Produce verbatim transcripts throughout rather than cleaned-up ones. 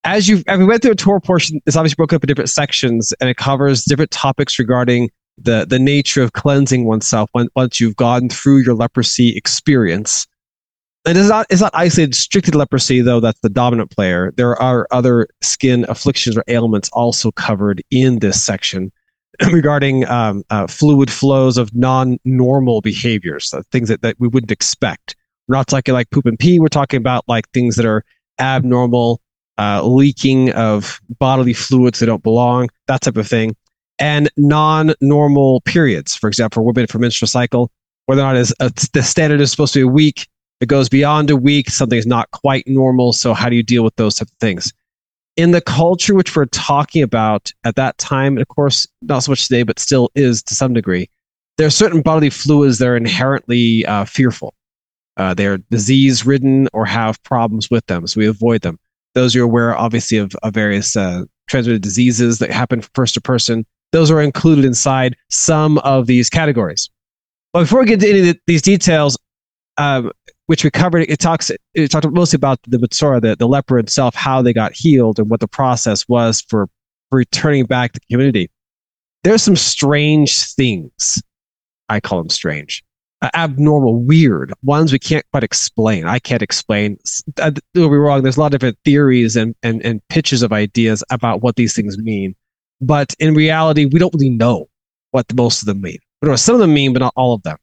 as you as we went through a Torah portion, it's obviously broken up into different sections, and it covers different topics regarding the the nature of cleansing oneself when, once you've gone through your leprosy experience. It is not it's not isolated strictly to leprosy, though that's the dominant player. There are other skin afflictions or ailments also covered in this section regarding um, uh, fluid flows of non-normal behaviors, so things that, that we wouldn't expect. We're not talking like poop and pee. We're talking about like things that are abnormal, uh, leaking of bodily fluids that don't belong, that type of thing. And non-normal periods, for example, for women for menstrual cycle, whether or not is uh, the standard is supposed to be a week, it goes beyond a week, something is not quite normal. So how do you deal with those type of things? In the culture which we're talking about at that time, and of course, not so much today, but still is to some degree, there are certain bodily fluids that are inherently uh, fearful. Uh, they're disease-ridden or have problems with them, so we avoid them. Those you're aware, obviously, of, of various uh, transmitted diseases that happen from person to person. Those are included inside some of these categories. But before we get into any of these details, um, which we covered, it talks it talked mostly about the Metzora, the, the leper itself, how they got healed and what the process was for, for returning back to the community. There's some strange things. I call them strange. Uh, abnormal, weird, ones we can't quite explain. I can't explain. Uh, don't be wrong, there's a lot of different theories and, and, and pitches of ideas about what these things mean. But in reality, we don't really know what the, most of them mean. But some of them mean, but not all of them.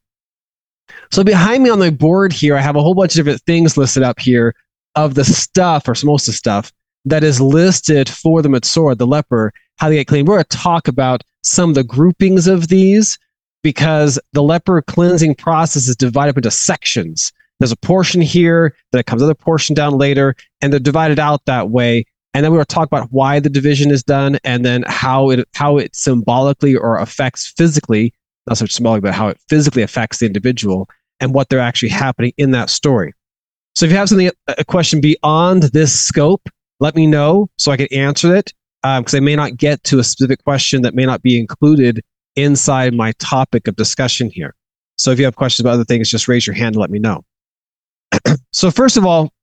So behind me on the board here, I have a whole bunch of different things listed up here of the stuff, or most of the stuff, that is listed for the Metzora, the leper, how they get clean. We're going to talk about some of the groupings of these, because the leper cleansing process is divided up into sections. There's a portion here, then it comes another portion down later, and they're divided out that way. And then we're going to talk about why the division is done, and then how it how it symbolically or affects physically, not so much symbolic, but how it physically affects the individual and what they're actually happening in that story. So if you have something, a question beyond this scope, let me know so I can answer it, because um, I may not get to a specific question that may not be included inside my topic of discussion here. So if you have questions about other things, just raise your hand and let me know. So first of all,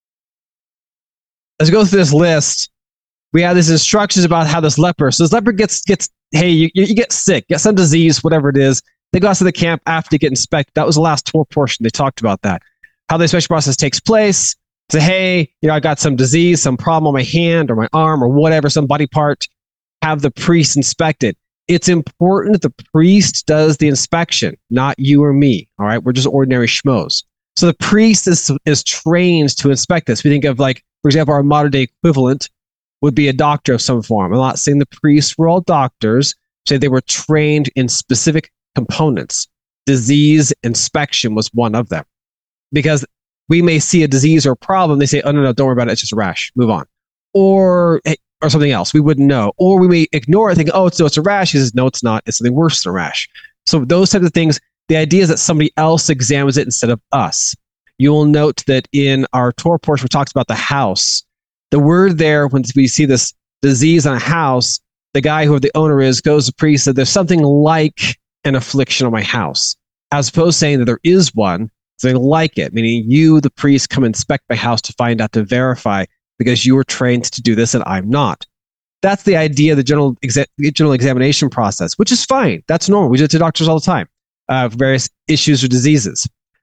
as we go through this list, we have these instructions about how this leper, so this leper gets, gets hey, you, you get sick, get some disease, whatever it is. They go out to the camp after they get inspected. That was the last Torah portion. They talked about that. How the inspection process takes place. Say, hey, you know, I got some disease, some problem on my hand or my arm or whatever, some body part. Have the priest inspect it. It's important that the priest does the inspection, not you or me. All right, we're just ordinary schmoes. So the priest is is trained to inspect this. We think of, like, for example, our modern day equivalent would be a doctor of some form. I'm not saying the priests were all doctors. Say they were trained in specific components. Disease inspection was one of them, because we may see a disease or a problem. They say, oh, no, no, don't worry about it. It's just a rash. Move on. Or or something else. We wouldn't know. Or we may ignore it, think, oh, it's, no, it's a rash. He says, no, it's not. It's something worse than a rash. So those types of things, the idea is that somebody else examines it instead of us. You will note that in our Torah portion, we talks about the house. The word there, when we see this disease on a house, the guy who the owner is goes to the priest and said, there's something like an affliction on my house, as opposed to saying that there is one, something like it, meaning you, the priest, come inspect my house to find out, to verify, because you were trained to do this and I'm not. That's the idea of the general, exa- general examination process, which is fine. That's normal. We do it to doctors all the time, uh, for various issues or diseases.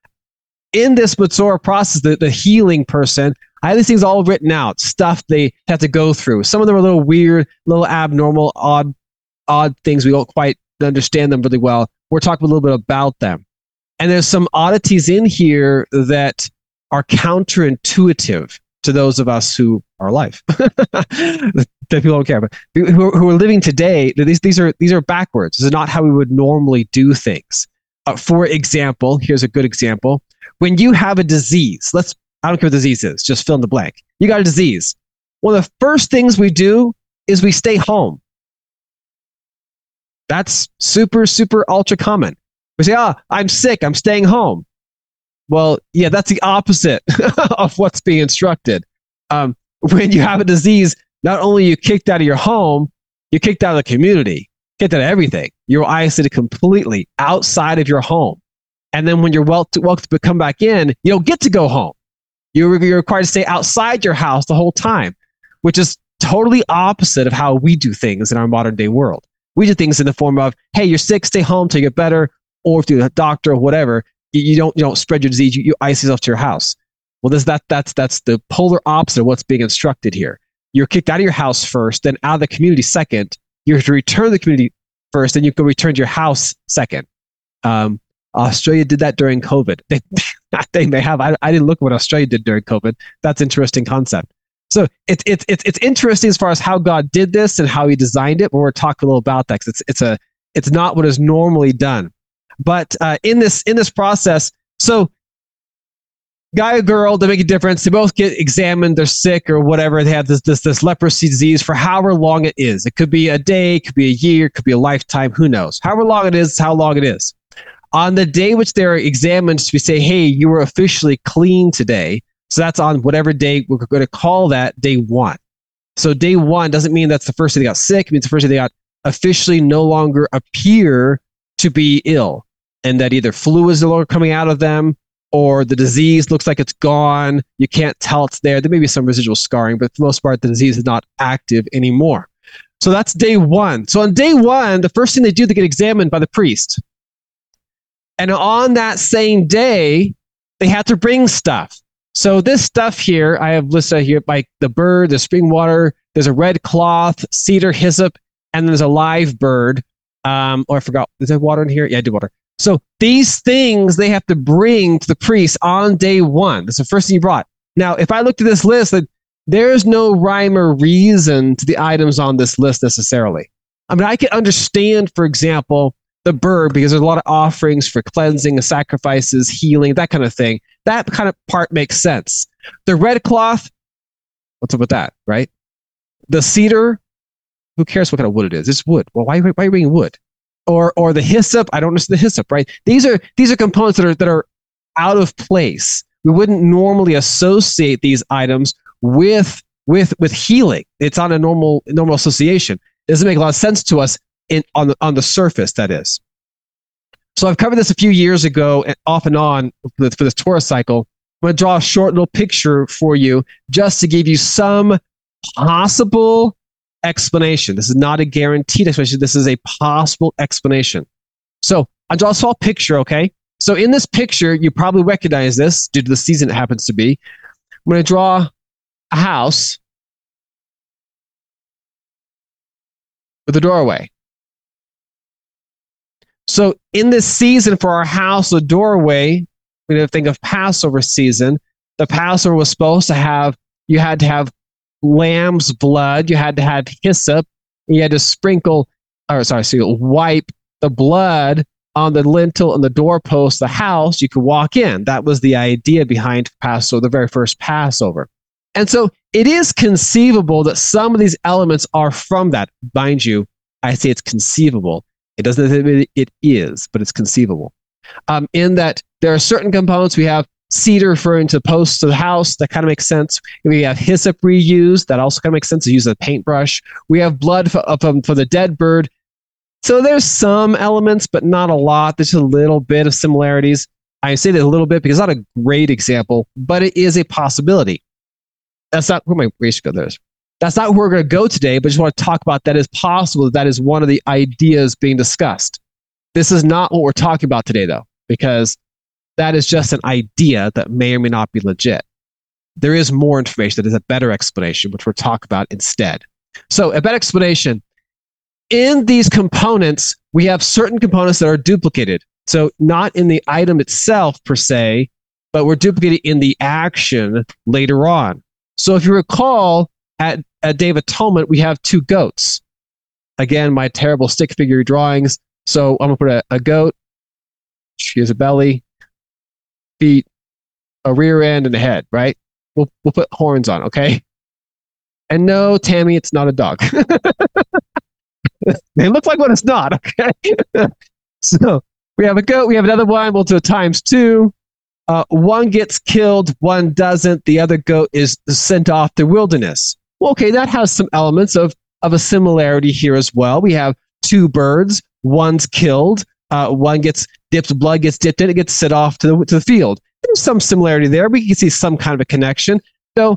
In this Metzora process, the, the healing person, I have these things all written out, stuff they have to go through. Some of them are a little weird, a little abnormal, odd, odd things. We don't quite understand them really well. We're talking a little bit about them. And there's some oddities in here that are counterintuitive to those of us who are alive. That people don't care, but who, who are living today, these, these are these are backwards. This is not how we would normally do things. Uh, for example, here's a good example. When you have a disease, let's, I don't care what the disease is, just fill in the blank. You got a disease. One of the first things we do is we stay home. That's super, super ultra common. We say, ah, I'm sick, I'm staying home. Well, yeah, that's the opposite of what's being instructed. Um, when you have a disease, not only are you kicked out of your home, you're kicked out of the community, kicked out of everything. You're isolated completely outside of your home. And then when you're wel- welcome to come back in, you don't get to go home. You're, you're required to stay outside your house the whole time, which is totally opposite of how we do things in our modern day world. We do things in the form of, hey, you're sick, stay home till you get better, or if you're a doctor or whatever, you, you don't you don't spread your disease, you, you isolate yourself to your house. Well, this, that that's that's the polar opposite of what's being instructed here. You're kicked out of your house first, then out of the community second. You're to return to the community first, then you can return to your house second. Um, Australia did that during COVID. They, they may have. I, I didn't look at what Australia did during COVID. That's an interesting concept. So it's it's it's it's interesting as far as how God did this and how He designed it. But we're talking a little about that because it's it's a it's not what is normally done. But uh, in this in this process, so guy or girl, they make a difference. They both get examined. They're sick or whatever. They have this this this leprosy disease for however long it is. It could be a day, it could be a year, it could be a lifetime. Who knows? However long it is, how long it is. On the day which they're examined, we say, hey, you were officially clean today. So that's on whatever day we're going to call that day one. So day one doesn't mean that's the first day they got sick. It means the first day they got officially no longer appear to be ill, and that either flu is no longer coming out of them, or the disease looks like it's gone. You can't tell it's there. There may be some residual scarring, but for the most part, the disease is not active anymore. So that's day one. So on day one, the first thing they do, they get examined by the priest. And on that same day, they have to bring stuff. So this stuff here, I have listed here, like the bird, the spring water, there's a red cloth, cedar, hyssop, and then there's a live bird. Um, or I forgot, is there water in here? Yeah, I did water. So these things they have to bring to the priest on day one. That's the first thing you brought. Now, if I looked at this list, that there's no rhyme or reason to the items on this list necessarily. I mean, I can understand, for example, the bird, because there's a lot of offerings for cleansing, sacrifices, healing, that kind of thing. That kind of part makes sense. The red cloth, what's up with that, right? The cedar, who cares what kind of wood it is? It's wood. Well, why, why are you bringing wood? Or or the hyssop, I don't understand the hyssop, right? These are these are components that are that are out of place. We wouldn't normally associate these items with with with healing. It's on a normal normal association. It doesn't make a lot of sense to us in on the on the surface, that is. So I've covered this a few years ago, and off and on for this Torah cycle. I'm going to draw a short little picture for you just to give you some possible explanation. This is not a guaranteed explanation. This is a possible explanation. So I'll draw a small picture, okay? So in this picture, you probably recognize this due to the season it happens to be. I'm going to draw a house with a doorway. So in this season for our house, the doorway, we're going to think of Passover season. The Passover was supposed to have, you had to have lamb's blood, you had to have hyssop, you had to sprinkle, or sorry, so you wipe the blood on the lintel and the doorpost of the house, you could walk in. That was the idea behind Passover, the very first Passover. And so it is conceivable that some of these elements are from that. Mind you, I say it's conceivable. It doesn't mean it is, but it's conceivable. Um, in that there are certain components. We have cedar referring to posts of the house. That kind of makes sense. We have hyssop reused. That also kind of makes sense to use as a paintbrush. We have blood for, for, for the dead bird. So there's some elements, but not a lot. There's a little bit of similarities. I say that a little bit because it's not a great example, but it is a possibility. That's not where my ratio goes. That's not where we're going to go today, but I just want to talk about that as possible. That, that is one of the ideas being discussed. This is not what we're talking about today, though, because that is just an idea that may or may not be legit. There is more information that is a better explanation, which we'll talk about instead. So a better explanation. In these components, we have certain components that are duplicated. So not in the item itself per se, but we're duplicated in the action later on. So if you recall, at, at Day of Atonement, we have two goats. Again, my terrible stick figure drawings. So I'm going to put a, a goat. She has a belly, feet, a rear end, and a head, right? We'll, we'll put horns on, okay? And no, Tammy, it's not a dog. They look like what it's not, okay? So we have a goat, we have another one, we'll do it times two. Uh, one gets killed, one doesn't. The other goat is sent off to wilderness. Well, okay, that has some elements of, of a similarity here as well. We have two birds, one's killed, uh, one gets dipped, blood gets dipped in, it gets sent off to the, to the field. There's some similarity there. We can see some kind of a connection. So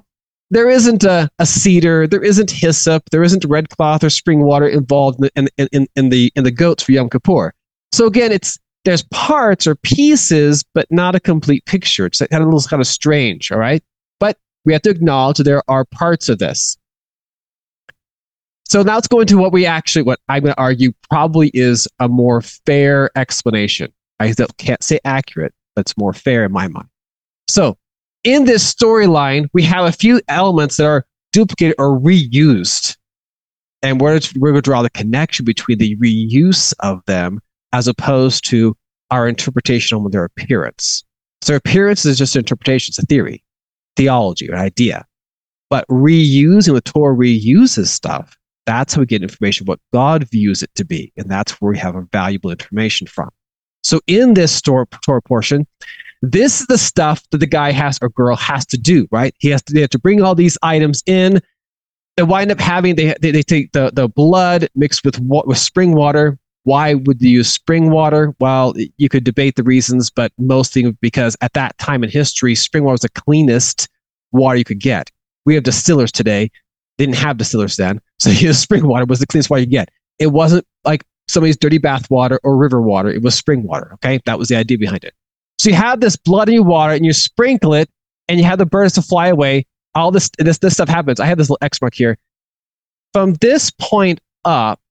there isn't a, a cedar, there isn't hyssop, there isn't red cloth or spring water involved in, in, in, in the in the goats for Yom Kippur. So again, it's there's parts or pieces, but not a complete picture. It's kind of a little kind of strange, all right? But we have to acknowledge that there are parts of this. So now let's go into what we actually, what I'm going to argue probably is a more fair explanation. I can't say accurate, but it's more fair in my mind. So in this storyline, we have a few elements that are duplicated or reused. And we're, we're going to draw the connection between the reuse of them as opposed to our interpretation on their appearance. So appearance is just an interpretation, it's a theory, theology, an idea. But reusing, the Torah reuses stuff, that's how we get information what God views it to be. And that's where we have a valuable information from. So in this Torah portion, this is the stuff that the guy has or girl has to do, right? He has to, they have to bring all these items in. They wind up having, they, they, they take the, the blood mixed with, with spring water. Why would you use spring water? Well, you could debate the reasons, but mostly because at that time in history, spring water was the cleanest water you could get. We have distillers today. They didn't have distillers then. So spring water was the cleanest water you get. It wasn't like somebody's dirty bath water or river water. It was spring water, okay? That was the idea behind it. So you have this bloody water and you sprinkle it and you have the birds to fly away. All this, this, this stuff happens. I have this little X mark here. From this point up,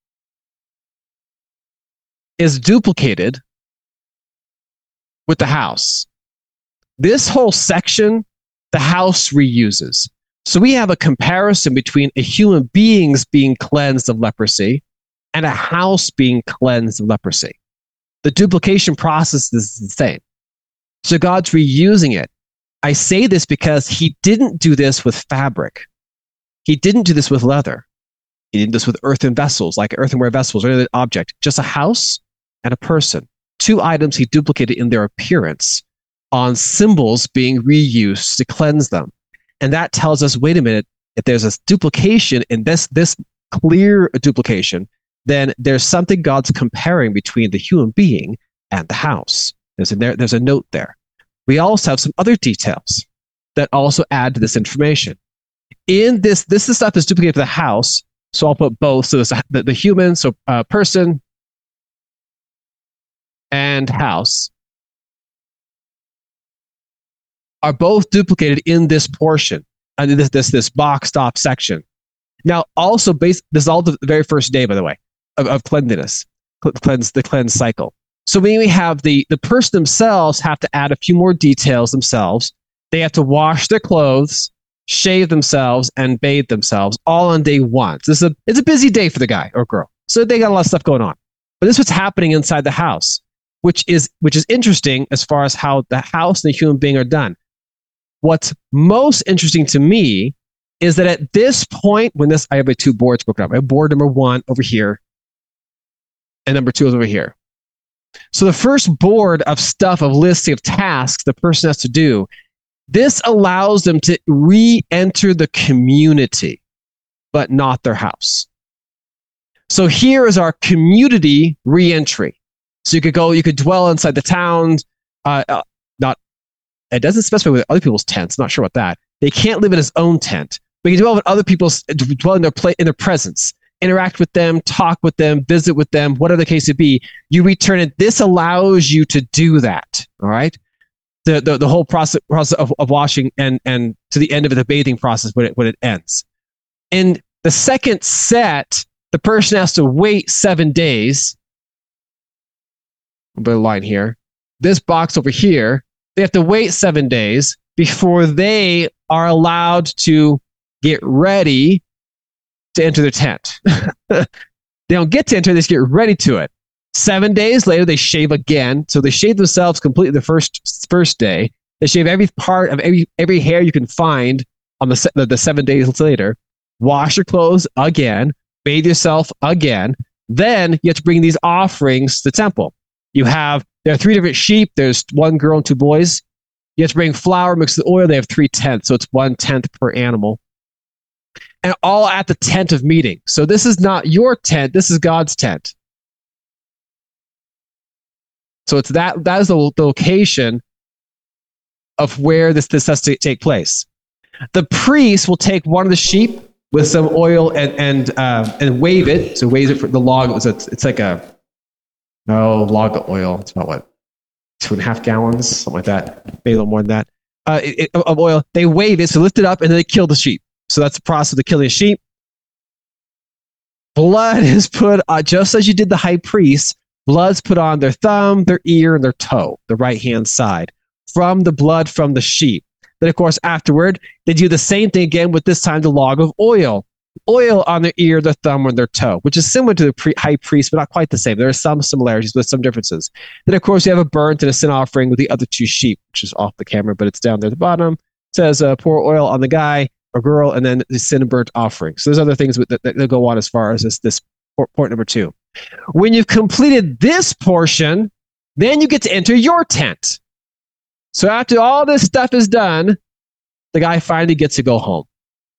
is duplicated with the house. This whole section, the house reuses. So we have a comparison between a human being's being cleansed of leprosy and a house being cleansed of leprosy. The duplication process is the same. So God's reusing it. I say this because he didn't do this with fabric. He didn't do this with leather. He did this with earthen vessels, like earthenware vessels or any other object. Just a house and a person. Two items he duplicated in their appearance on symbols being reused to cleanse them. And that tells us, wait a minute, if there's a duplication in this, this clear duplication, then there's something God's comparing between the human being and the house. There's a, there, there's a note there. We also have some other details that also add to this information. In this, this is stuff that's duplicated for the house, so I'll put both. So there's the, the human, so uh, person, and house are both duplicated in this portion, and this this this boxed off section. Now, also based, this is all the very first day, by the way, of, of cleanliness, cleanse the cleanse cycle. So when we have the the person themselves have to add a few more details themselves. They have to wash their clothes, shave themselves, and bathe themselves all on day one. So this is a it's a busy day for the guy or girl. So they got a lot of stuff going on. But this is what's happening inside the house, which is which is interesting as far as how the house and the human being are done. What's most interesting to me is that at this point, when this, I have my two boards broken up. I have board number one over here, and number two is over here. So the first board of stuff, of listing of tasks the person has to do, this allows them to re-enter the community, but not their house. So here is our community re-entry. So you could go, you could dwell inside the town, uh, uh, not, it doesn't specify with other people's tents, not sure about that. They can't live in his own tent, but you can dwell with other people's, dwell in their, play, in their presence, interact with them, talk with them, visit with them, whatever the case may be. You return it. This allows you to do that, all right? The, the, the whole process, process of, of washing and, and to the end of it, the bathing process when it, when it ends. In the second set, the person has to wait seven days. I'll put a line here. This box over here, they have to wait seven days before they are allowed to get ready to enter their tent. They don't get to enter, they just get ready to it. Seven days later, they shave again. So they shave themselves completely the first first day. They shave every part of every every hair you can find on the, the, the seven days later. Wash your clothes again. Bathe yourself again. Then you have to bring these offerings to the temple. You have, there are three different sheep. There's one girl and two boys. You have to bring flour mixed with oil. They have three tenths. So it's one tenth per animal. And all at the tent of meeting. So this is not your tent. This is God's tent. So it's that, that is the, the location of where this, this has to take place. The priest will take one of the sheep with some oil and and uh, and wave it. So wave it for the log. It's, it's like a no log of oil. It's about what two and a half gallons, something like that. Maybe a little more than that uh, it, of oil. They wave it, so lift it up, and then they kill the sheep. So that's the process of killing a sheep. Blood is put on, just as you did the high priest. Blood's put on their thumb, their ear, and their toe, the right hand side, from the blood from the sheep. Then, of course, afterward, they do the same thing again with this time the log of oil. Oil on their ear, their thumb, or their toe, which is similar to the pre- high priest, but not quite the same. There are some similarities with some differences. Then, of course, you have a burnt and a sin offering with the other two sheep, which is off the camera, but it's down there at the bottom. It says uh, pour oil on the guy or girl, and then the sin and burnt offering. So there's other things with, that, that go on as far as this, this point number two. When you've completed this portion, then you get to enter your tent. So after all this stuff is done, the guy finally gets to go home.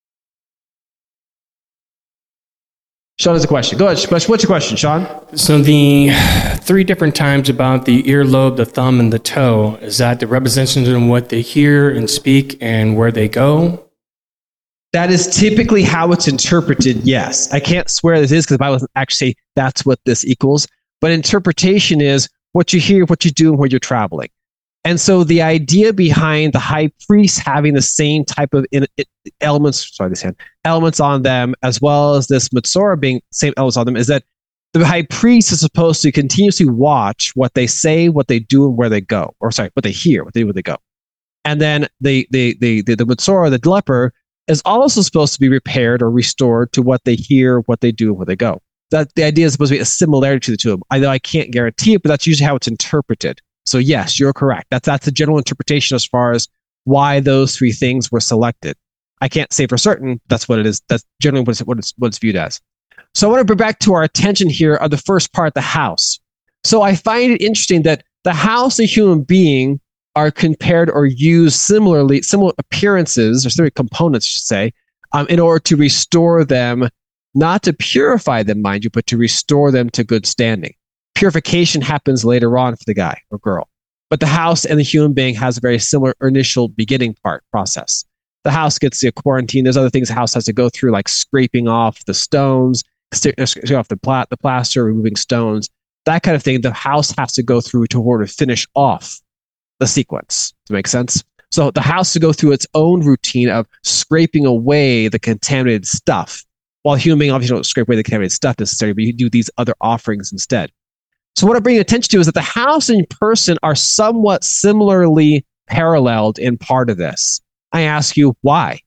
Sean has a question. Go ahead. What's your question, Sean? So the three different times about the earlobe, the thumb, and the toe, is that the representation of what they hear and speak and where they go? That is typically how it's interpreted, yes. I can't swear this is because the Bible doesn't actually say that's what this equals. But interpretation is what you hear, what you do, and where you're traveling. And so the idea behind the high priest having the same type of in, it, elements, sorry, this hand, elements on them, as well as this Metzora being same elements on them, is that the high priest is supposed to continuously watch what they say, what they do, and where they go. Or sorry, what they hear, what they do, where they go. And then the the the the, the Metzora, the leper, is also supposed to be repaired or restored to what they hear, what they do, and where they go. That the idea is supposed to be a similarity to the two of them. I know I can't guarantee it, but that's usually how it's interpreted. So yes, you're correct. That's that's a general interpretation as far as why those three things were selected. I can't say for certain that's what it is. That's generally what it's, what it's, what it's viewed as. So I want to bring back to our attention here of the first part, the house. So I find it interesting that the house and human being are compared or used similarly, similar appearances or similar components, I should say, um, in order to restore them, not to purify them, mind you, but to restore them to good standing. Purification happens later on for the guy or girl. But the house and the human being has a very similar initial beginning part process. The house gets the quarantine. There's other things the house has to go through, like scraping off the stones, scraping off the, pla- the plaster, removing stones, that kind of thing. The house has to go through to order to finish off the sequence. Does that make sense? So the house to go through its own routine of scraping away the contaminated stuff. While human being obviously don't scrape away the contaminated stuff necessarily, but you do these other offerings instead. So what I'm bringing attention to is that the house and person are somewhat similarly paralleled in part of this. I ask you, why?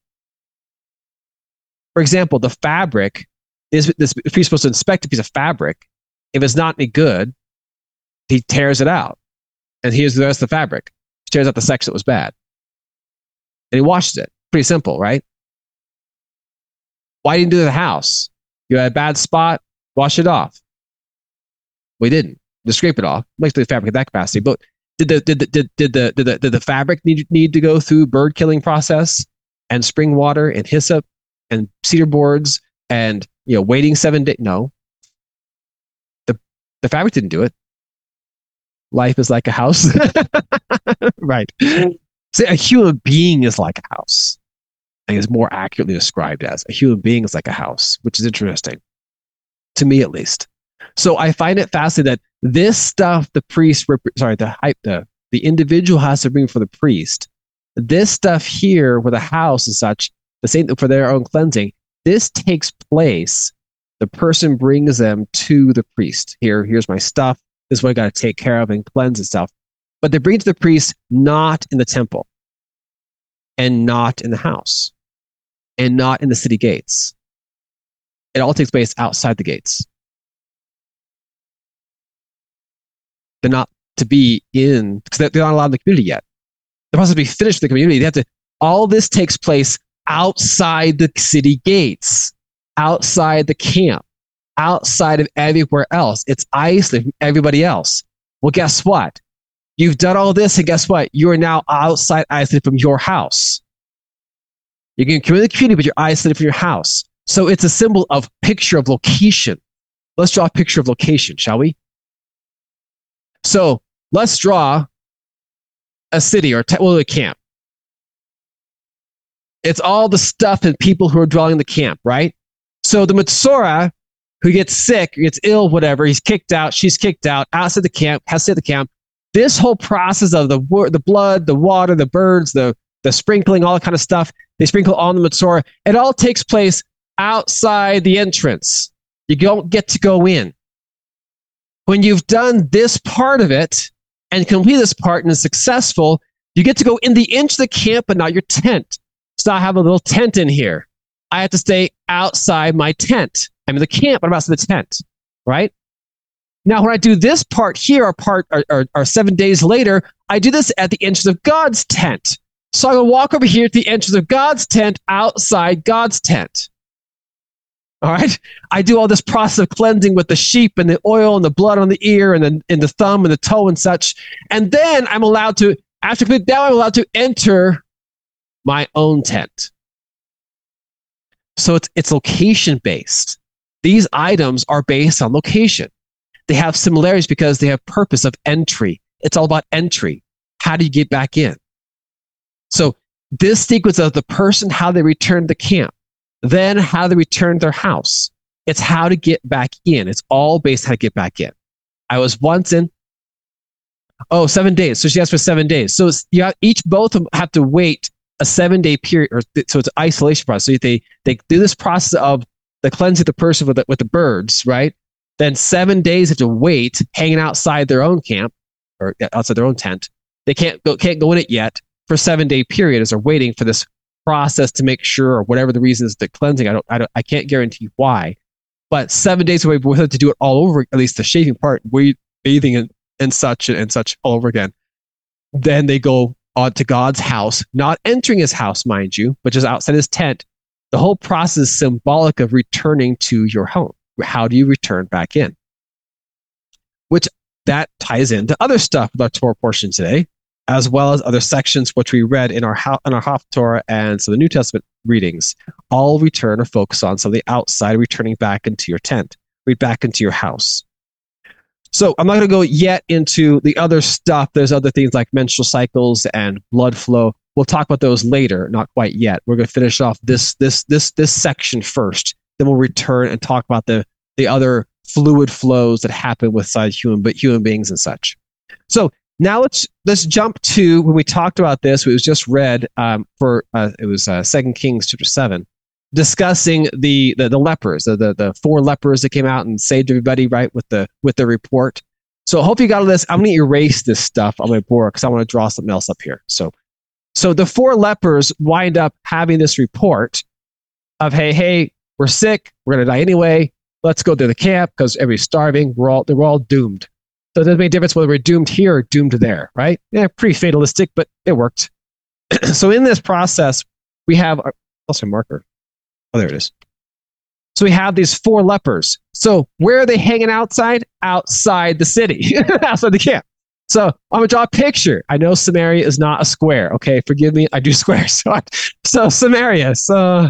For example, the fabric is this. If you're supposed to inspect a piece of fabric, if it's not any good, he tears it out, and here's the rest of the fabric. He tears out the section that was bad, and he washes it. Pretty simple, right? Why didn't you do the house? You had a bad spot, wash it off. We didn't. Just scrape it off. Makes the fabric at that capacity. But did the did the did, did the did the did the fabric need need to go through bird killing process and spring water and hyssop and cedar boards and you know waiting seven days? No. The the fabric didn't do it. Life is like a house. Right. So a human being is like a house. I think it's more accurately described as a human being is like a house, which is interesting. To me at least. So I find it fascinating that this stuff the priest, sorry, the hype, the, the individual has to bring for the priest. This stuff here with a house and such, the same for their own cleansing, this takes place. The person brings them to the priest. Here, here's my stuff. This is what I got to take care of and cleanse and stuff. But they bring it to the priest not in the temple and not in the house and not in the city gates. It all takes place outside the gates. They're not to be in, because they're not allowed in the community yet. They're supposed to be finished with the community. They have to, all this takes place outside the city gates, outside the camp, outside of everywhere else. It's isolated from everybody else. Well, guess what? You've done all this, and guess what? You are now outside, isolated from your house. You can come in the community, but you're isolated from your house. So it's a symbol of picture of location. Let's draw a picture of location, shall we? So let's draw a city or te- well, a camp. It's all the stuff and people who are dwelling in the camp, right? So the Metzora, who gets sick, gets ill, whatever, he's kicked out, she's kicked out, outside the camp, has to stay at the camp. This whole process of the the blood, the water, the birds, the, the sprinkling, all that kind of stuff, they sprinkle on the Metzora. It all takes place outside the entrance. You don't get to go in. When you've done this part of it and complete this part and is successful, you get to go in the inch of the camp, but not your tent. So I have a little tent in here. I have to stay outside my tent. I'm in the camp, but I'm outside the tent, right? Now, when I do this part here, or part, or, or, or seven days later, I do this at the entrance of God's tent. So I will walk over here to the entrance of God's tent, outside God's tent. All right? I do all this process of cleansing with the sheep and the oil and the blood on the ear and the, and the thumb and the toe and such. And then I'm allowed to, after complete that, I'm allowed to enter my own tent. So it's it's location based. These items are based on location. They have similarities because they have purpose of entry. It's all about entry. How do you get back in? So this sequence of the person, how they return to camp, then how they return to their house. It's how to get back in. It's all based on how to get back in. I was once in, oh, seven days. So she asked for seven days. So it's, you have, each both of them have to wait a seven-day period, or th- so it's an isolation process. So they they do this process of the cleansing the person with the, with the birds, right? Then seven days have to wait, hanging outside their own camp or outside their own tent. They can't go can't go in it yet for a seven-day period as they're waiting for this process to make sure, or whatever the reason is, the cleansing. I don't I don't I can't guarantee why, but seven days away, we have to do it all over. At least the shaving part, we bathing and, and such and, and such all over again. Then they go on to God's house, not entering his house, mind you, but just outside his tent. The whole process is symbolic of returning to your home. How do you return back in? Which that ties into other stuff with our Torah portion today, as well as other sections which we read in our in our Haftorah and some of the New Testament readings. All return or focus on some of the outside, returning back into your tent, read back into your house. So I'm not going to go yet into the other stuff. There's other things like menstrual cycles and blood flow. We'll talk about those later, not quite yet. We're going to finish off this this this this section first. Then we'll return and talk about the the other fluid flows that happen with side human but human beings and such. So now let's let's jump to when we talked about this. It was just read um, for uh, it was uh, Second Kings chapter seven, discussing the the, the lepers, the, the the four lepers that came out and saved everybody, right, with the with the report. So I hope you got all this. I'm going to erase this stuff on my board because I want to draw something else up here. So so the four lepers wind up having this report of, hey, hey, we're sick. We're going to die anyway. Let's go to the camp because everybody's starving. We're all, they're all doomed. So it doesn't make a difference whether we're doomed here or doomed there, right? Yeah, pretty fatalistic, but it worked. So in this process, we have, also a marker. Oh, there it is. So we have these four lepers. So where are they hanging outside? Outside the city, outside the camp. So I'm going to draw a picture. I know Samaria is not a square. Okay, forgive me. I do squares. So, so Samaria. So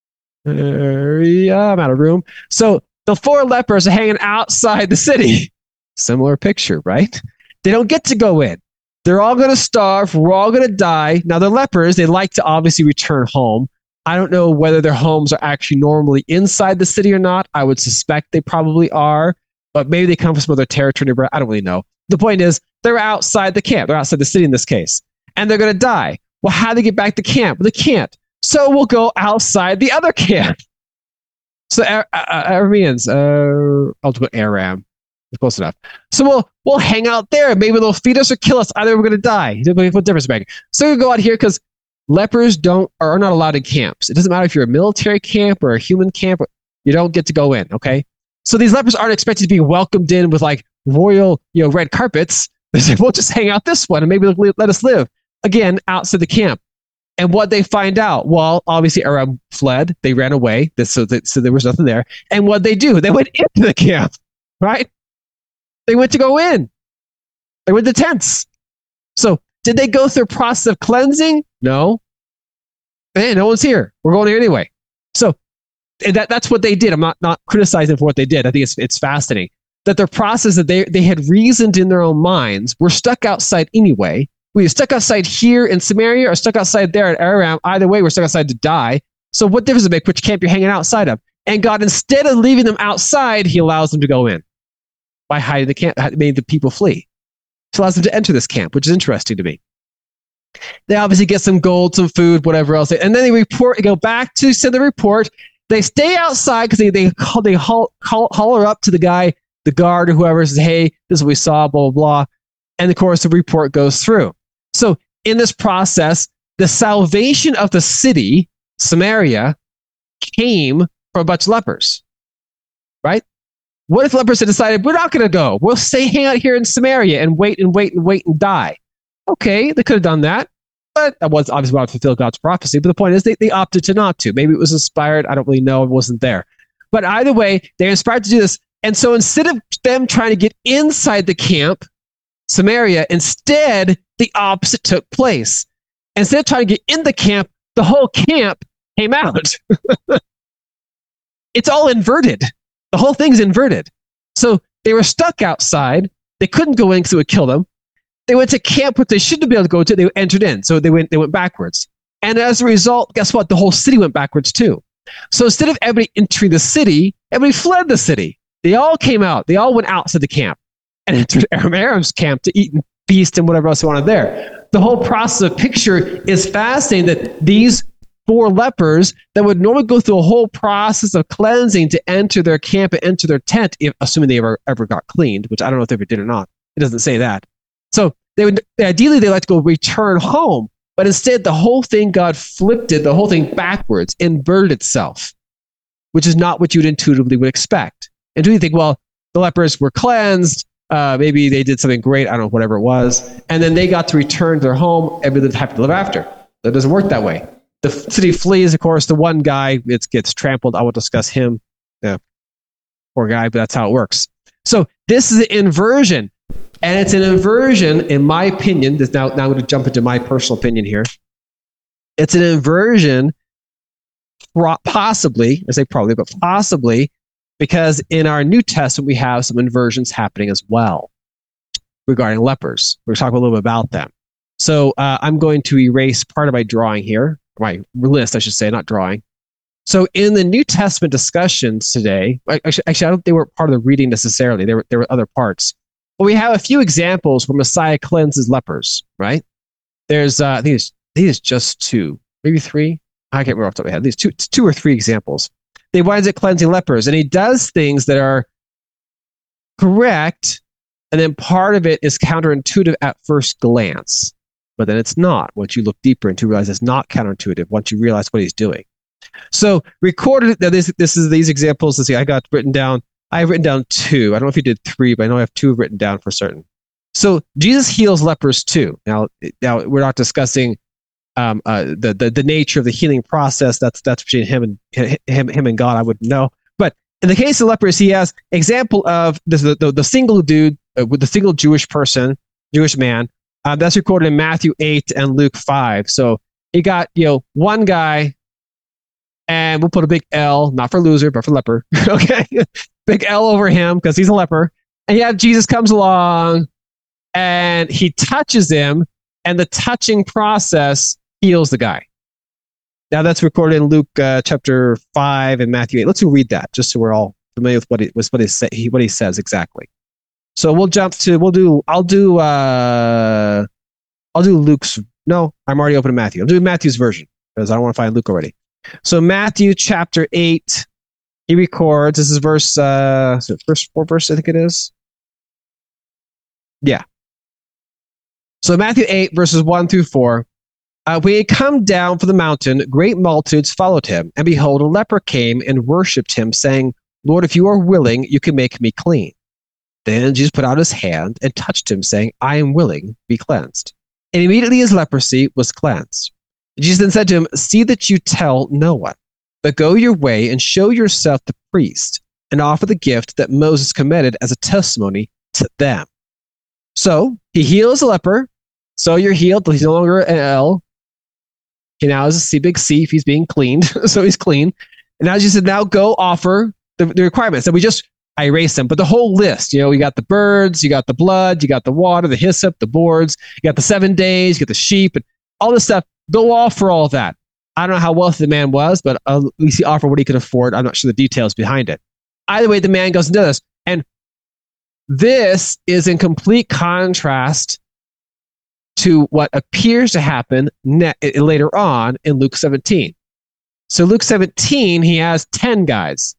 area, I'm out of room. So the four lepers are hanging outside the city. Similar picture, right? They don't get to go in. They're all going to starve. We're all going to die. Now, they're lepers. They like to obviously return home. I don't know whether their homes are actually normally inside the city or not. I would suspect they probably are, but maybe they come from some other territory. I don't really know. The point is, they're outside the camp. They're outside the city in this case, and they're going to die. Well, how do they get back to camp? Well, they can't. So we'll go outside the other camp. So Ar- uh, Arameans, uh, I'll put Aram. Close enough. So we'll we'll hang out there. Maybe they'll feed us or kill us. Either we're going to die. What difference make? So we go out here because lepers don't are not allowed in camps. It doesn't matter if you're a military camp or a human camp. You don't get to go in. Okay. So these lepers aren't expected to be welcomed in with like royal, you know, red carpets. They say, we'll just hang out this one and maybe they'll let us live again outside the camp. And what they find out, well, obviously Aram fled. They ran away. So, that, so there was nothing there. And what they do, they went into the camp, right? They went to go in. They went to tents. So did they go through a process of cleansing? No. Hey, no one's here. We're going here anyway. So that, that's what they did. I'm not, not criticizing for what they did. I think it's it's fascinating that their process that they, they had reasoned in their own minds were stuck outside anyway. We stuck outside here in Samaria or stuck outside there at Aram. Either way, we're stuck outside to die. So what difference does it make which camp you're hanging outside of? And God, instead of leaving them outside, he allows them to go in by hiding the camp, made the people flee. He allows them to enter this camp, which is interesting to me. They obviously get some gold, some food, whatever else. And then they report, they go back to send the report. They stay outside because they, they, call, they haul, call, holler up to the guy, the guard or whoever, says, hey, this is what we saw, blah, blah, blah. And of course, the report goes through. So in this process, the salvation of the city, Samaria, came from a bunch of lepers, right? What if lepers had decided, we're not going to go. We'll stay hang out here in Samaria and wait and wait and wait and die. Okay, they could have done that, but that was obviously about to fulfill God's prophecy. But the point is they, they opted to not to. Maybe it was inspired. I don't really know. It wasn't there. But either way, they're inspired to do this. And so instead of them trying to get inside the camp, Samaria, instead, the opposite took place. Instead of trying to get in the camp, the whole camp came out. It's all inverted. The whole thing's inverted. So they were stuck outside. They couldn't go in because it would kill them. They went to camp, what they shouldn't be able to go to. They entered in. So they went, they went backwards. And as a result, guess what? The whole city went backwards too. So instead of everybody entering the city, everybody fled the city. They all came out. They all went outside the camp and entered Aram Aram's camp to eat and feast and whatever else they wanted there. The whole process of picture is fascinating that these four lepers that would normally go through a whole process of cleansing to enter their camp and enter their tent, if, assuming they ever, ever got cleaned, which I don't know if they ever did or not. It doesn't say that. So they would ideally they like to go return home, but instead the whole thing, God flipped it, the whole thing backwards, inverted itself, which is not what you'd intuitively would expect. And do you think, well, the lepers were cleansed, uh, maybe they did something great, I don't know, whatever it was, and then they got to return to their home, and lived happy to live after. That doesn't work that way. The city flees, of course, the one guy it gets trampled. I won't discuss him. Yeah, poor guy, but that's how it works. So this is an inversion. And it's an inversion, in my opinion. This now, now I'm going to jump into my personal opinion here. It's an inversion, possibly, I say probably, but possibly, because in our New Testament, we have some inversions happening as well regarding lepers. We're talking a little bit about them. So uh, I'm going to erase part of my drawing here, my list, I should say, not drawing. So in the New Testament discussions today, actually, actually I don't think they were part of the reading necessarily. There were, there were other parts. But we have a few examples where Messiah cleanses lepers, right? There's, uh, I think it's, I think it's just two, maybe three. I can't remember off the top of my head. There's two, two or three examples. They winds up cleansing lepers, and he does things that are correct, and then part of it is counterintuitive at first glance. But then it's not. Once you look deeper into, realize it's not counterintuitive. Once you realize what he's doing. So recorded. Now this this is these examples. Let's see. I got written down. I've written down two. I don't know if you did three, but I know I have two written down for certain. So Jesus heals lepers too. Now, now we're not discussing um, uh, the, the the nature of the healing process. That's that's between him and him him and God. I wouldn't know. But in the case of lepers, he has example of this, the, the the single dude uh, with the single Jewish person, Jewish man. Uh, that's recorded in Matthew eight and Luke five. So he got, you know, one guy, and we'll put a big L, not for loser, but for leper. Okay, big L over him because he's a leper. And you have Jesus comes along, and he touches him, and the touching process heals the guy. Now that's recorded in Luke uh, chapter five and Matthew eight. Let's read that just so we're all familiar with what he, with what he, say, he what he says exactly. So we'll jump to, we'll do, I'll do, uh, I'll do Luke's, no, I'm already open to Matthew. I'm doing Matthew's version because I don't want to find Luke already. So Matthew chapter eight, he records, this is verse, uh, so verse four verse, I think it is. Yeah. So Matthew eight, verses one through four. Uh, when he had come down from the mountain, great multitudes followed him. And behold, a leper came and worshipped him, saying, Lord, if you are willing, you can make me clean. Then Jesus put out his hand and touched him, saying, I am willing, be cleansed. And immediately his leprosy was cleansed. Jesus then said to him, see that you tell no one, but go your way and show yourself the priest and offer the gift that Moses commanded as a testimony to them. So he heals the leper. So you're healed. He's no longer an L. He now is a C, big C if he's being cleaned. So he's clean. And now Jesus said, now go offer the, the requirements that we just I erased them, but the whole list, you know, you got the birds, you got the blood, you got the water, the hyssop, the boards, you got the seven days, you got the sheep, and all this stuff. They'll offer all of that. I don't know how wealthy the man was, but at least he offered what he could afford. I'm not sure the details behind it. Either way, the man goes and does this. And this is in complete contrast to what appears to happen ne- later on in Luke seventeen. So Luke seventeen, he has ten guys.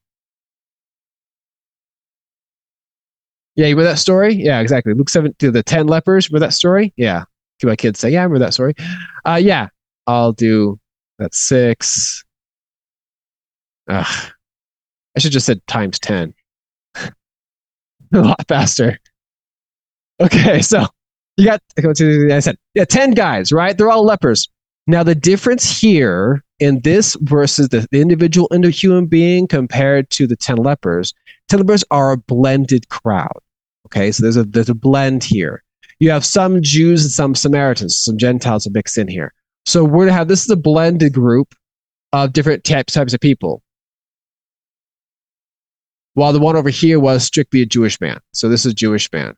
Yeah, you remember that story? Yeah, exactly. Luke seventeen, the ten lepers. Remember that story? Yeah. My kids say, yeah, I remember that story. Uh, yeah, I'll do, that's six. Ugh. I should just said times ten. A lot faster. Okay, so you got, I said, yeah, ten guys, right? They're all lepers. Now, the difference here in this versus the, the individual human being compared to the ten lepers, ten lepers are a blended crowd. Okay, so there's a there's a blend here. You have some Jews and some Samaritans, some Gentiles mixed in here. So we're going to have, this is a blended group of different types, types of people. While the one over here was strictly a Jewish man. So this is a Jewish man.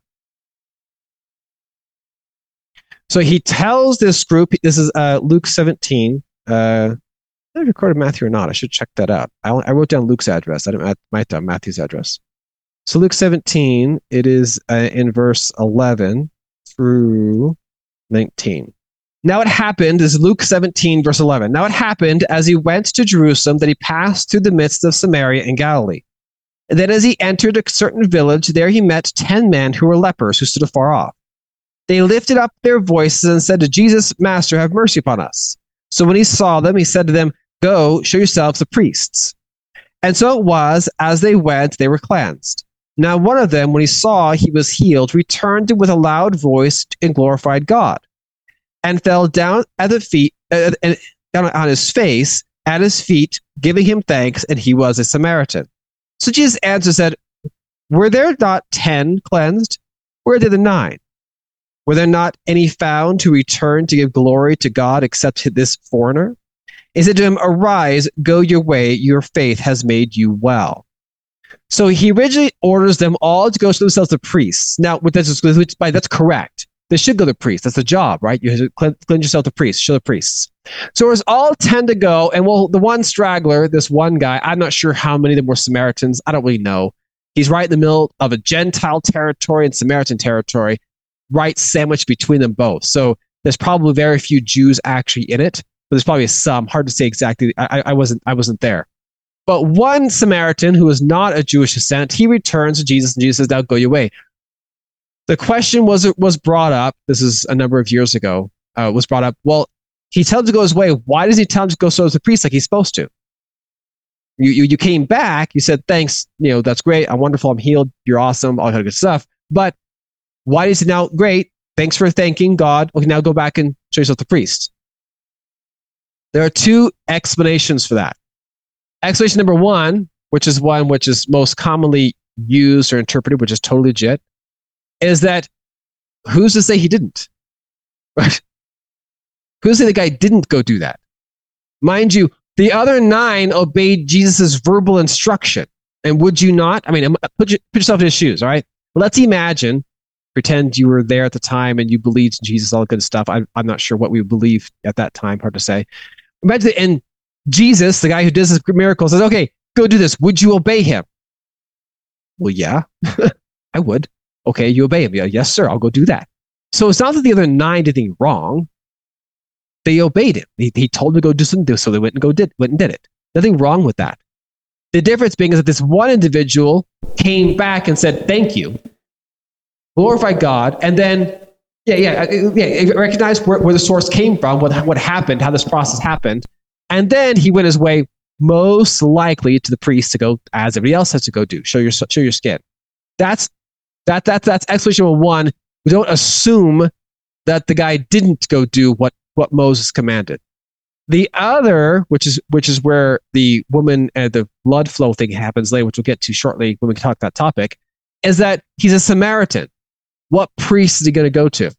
So he tells this group, this is uh, Luke seventeen. Uh, did I record Matthew or not? I should check that out. I, I wrote down Luke's address. I didn't write down Matthew's address. So Luke seventeen, it is uh, in verse eleven through nineteen. Now it happened, this is Luke seventeen, verse eleven. Now it happened as he went to Jerusalem that he passed through the midst of Samaria and Galilee. And then as he entered a certain village, there he met ten men who were lepers who stood afar off. They lifted up their voices and said to Jesus, Master, have mercy upon us. So when he saw them, he said to them, Go, show yourselves the priests. And so it was, as they went, they were cleansed. Now one of them, when he saw he was healed, returned with a loud voice and glorified God, and fell down at the feet, uh, and down on his face at his feet, giving him thanks, and he was a Samaritan. So Jesus answered, said, Were there not ten cleansed? Where are the nine? Were there not any found who returned to give glory to God except this foreigner? He said to him, Arise, go your way, your faith has made you well. So he originally orders them all to go show themselves to priests. Now, which that's, which, that's correct. They should go to priests. That's the job, right? You have to cleanse, cleanse yourself to priests, show the priests. So it was all ten to go, and well, the one straggler, this one guy, I'm not sure how many of them were Samaritans. I don't really know. He's right in the middle of a Gentile territory and Samaritan territory, right sandwiched between them both. So there's probably very few Jews actually in it, but there's probably some. Hard to say exactly. I, I wasn't. I wasn't there. But one Samaritan who is not a Jewish descent, he returns to Jesus, and Jesus says, "Now go your way." The question was was brought up. This is a number of years ago. Uh, was brought up. Well, he tells him to go his way. Why does he tell him to go so as the priest like he's supposed to? You, you you came back. You said thanks. You know that's great. I'm wonderful. I'm healed. You're awesome. All that good stuff. But why is it now great? Thanks for thanking God. Okay, now go back and show yourself the priest. There are two explanations for that. Explanation number one, which is one which is most commonly used or interpreted, which is totally legit, is that who's to say he didn't? Right? Who's to say the guy didn't go do that? Mind you, the other nine obeyed Jesus' verbal instruction. And would you not? I mean, put, you, put yourself in his shoes, all right? Let's imagine, pretend you were there at the time and you believed in Jesus, all the good stuff. I, I'm not sure what we believed at that time, hard to say. Imagine, and Jesus, the guy who does this miracle, says, okay, go do this. Would you obey him? Well, yeah, I would. Okay, you obey him. Yeah, yes, sir, I'll go do that. So it's not that the other nine did anything wrong. They obeyed him. He, he told them to go do something, so they went and go did went and did it. Nothing wrong with that. The difference being is that this one individual came back and said, thank you, glorified God, and then, yeah, yeah, yeah, recognized where, where the source came from, what, what happened, how this process happened, and then he went his way, most likely to the priest to go, as everybody else has to go do, show your show your skin. That's that that that's explanation number one. We don't assume that the guy didn't go do what, what Moses commanded. The other, which is which is where the woman and the blood flow thing happens later, which we'll get to shortly when we talk that topic, is that he's a Samaritan. What priest is he going to go to?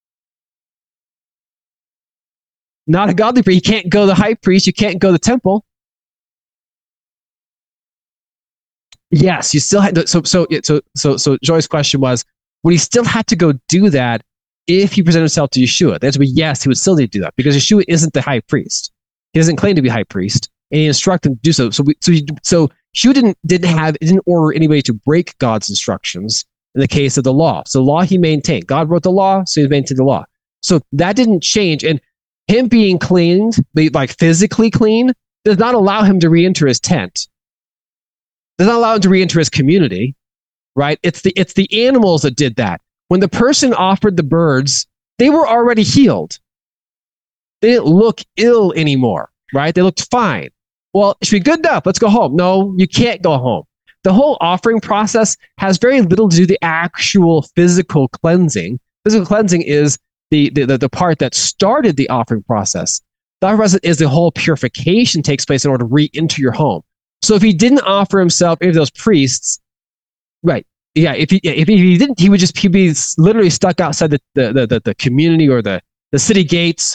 Not a godly priest. You can't go to the high priest. You can't go to the temple. Yes, you still had to, so so so so so Joy's question was, would he still have to go do that if he presented himself to Yeshua? The answer would be yes, he would still need to do that because Yeshua isn't the high priest. He doesn't claim to be high priest, and he instructed him to do so. So we, so he, so Yeshua didn't didn't have didn't order anybody to break God's instructions in the case of the law. So the law he maintained. God wrote the law, so he maintained the law. So that didn't change, and him being cleaned, like physically clean, does not allow him to re-enter his tent. Does not allow him to re-enter his community, right? It's the it's the animals that did that. When the person offered the birds, they were already healed. They didn't look ill anymore, right? They looked fine. Well, it should be good enough. Let's go home. No, you can't go home. The whole offering process has very little to do with the actual physical cleansing. Physical cleansing is the, the, the part that started the offering process. The offering process is the whole purification takes place in order to re-enter your home. So if he didn't offer himself any of those priests, right, yeah, if he if he didn't, he would just he'd be literally stuck outside the the, the, the community or the, the city gates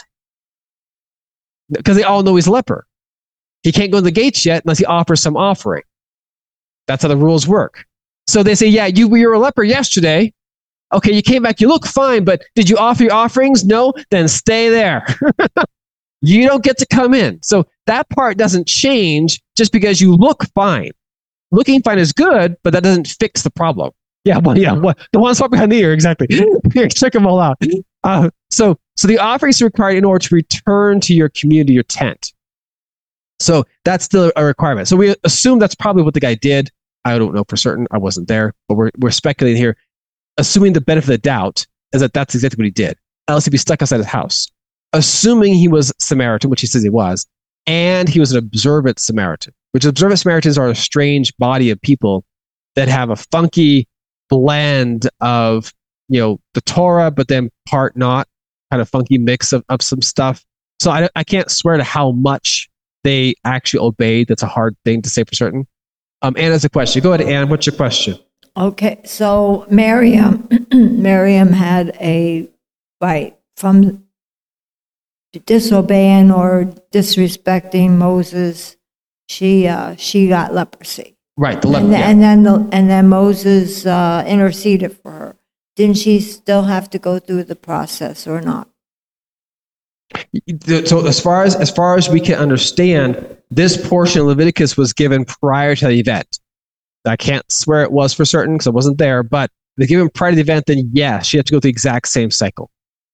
because they all know he's a leper. He can't go to the gates yet unless he offers some offering. That's how the rules work. So they say, yeah, you were a leper yesterday. Okay, you came back, you look fine, but did you offer your offerings? No? Then stay there. You don't get to come in. So that part doesn't change just because you look fine. Looking fine is good, but that doesn't fix the problem. Yeah, well, yeah, well, the one spot behind the ear, exactly. Here, check them all out. Uh, so, so the offerings are required in order to return to your community, your tent. So that's still a requirement. So we assume that's probably what the guy did. I don't know for certain. I wasn't there, but we're we're speculating here, assuming the benefit of the doubt is that that's exactly what he did. Else he'd be stuck outside his house. Assuming he was Samaritan, which he says he was, and he was an observant Samaritan, which observant Samaritans are a strange body of people that have a funky blend of, you know, the Torah, but then part not, kind of funky mix of, of some stuff. So I, I can't swear to how much they actually obeyed. That's a hard thing to say for certain. Um, Anne has a question. Go ahead, Anne. What's your question? Okay, so Miriam, Miriam had a right from disobeying or disrespecting Moses. She uh, she got leprosy. Right, the leper. And, yeah. and then the, and then Moses uh, interceded for her. Didn't she still have to go through the process or not? So as far as as far as we can understand, this portion of Leviticus was given prior to the event. I can't swear it was for certain because I wasn't there, but if it's given prior to the event, then yes, she had to go through the exact same cycle.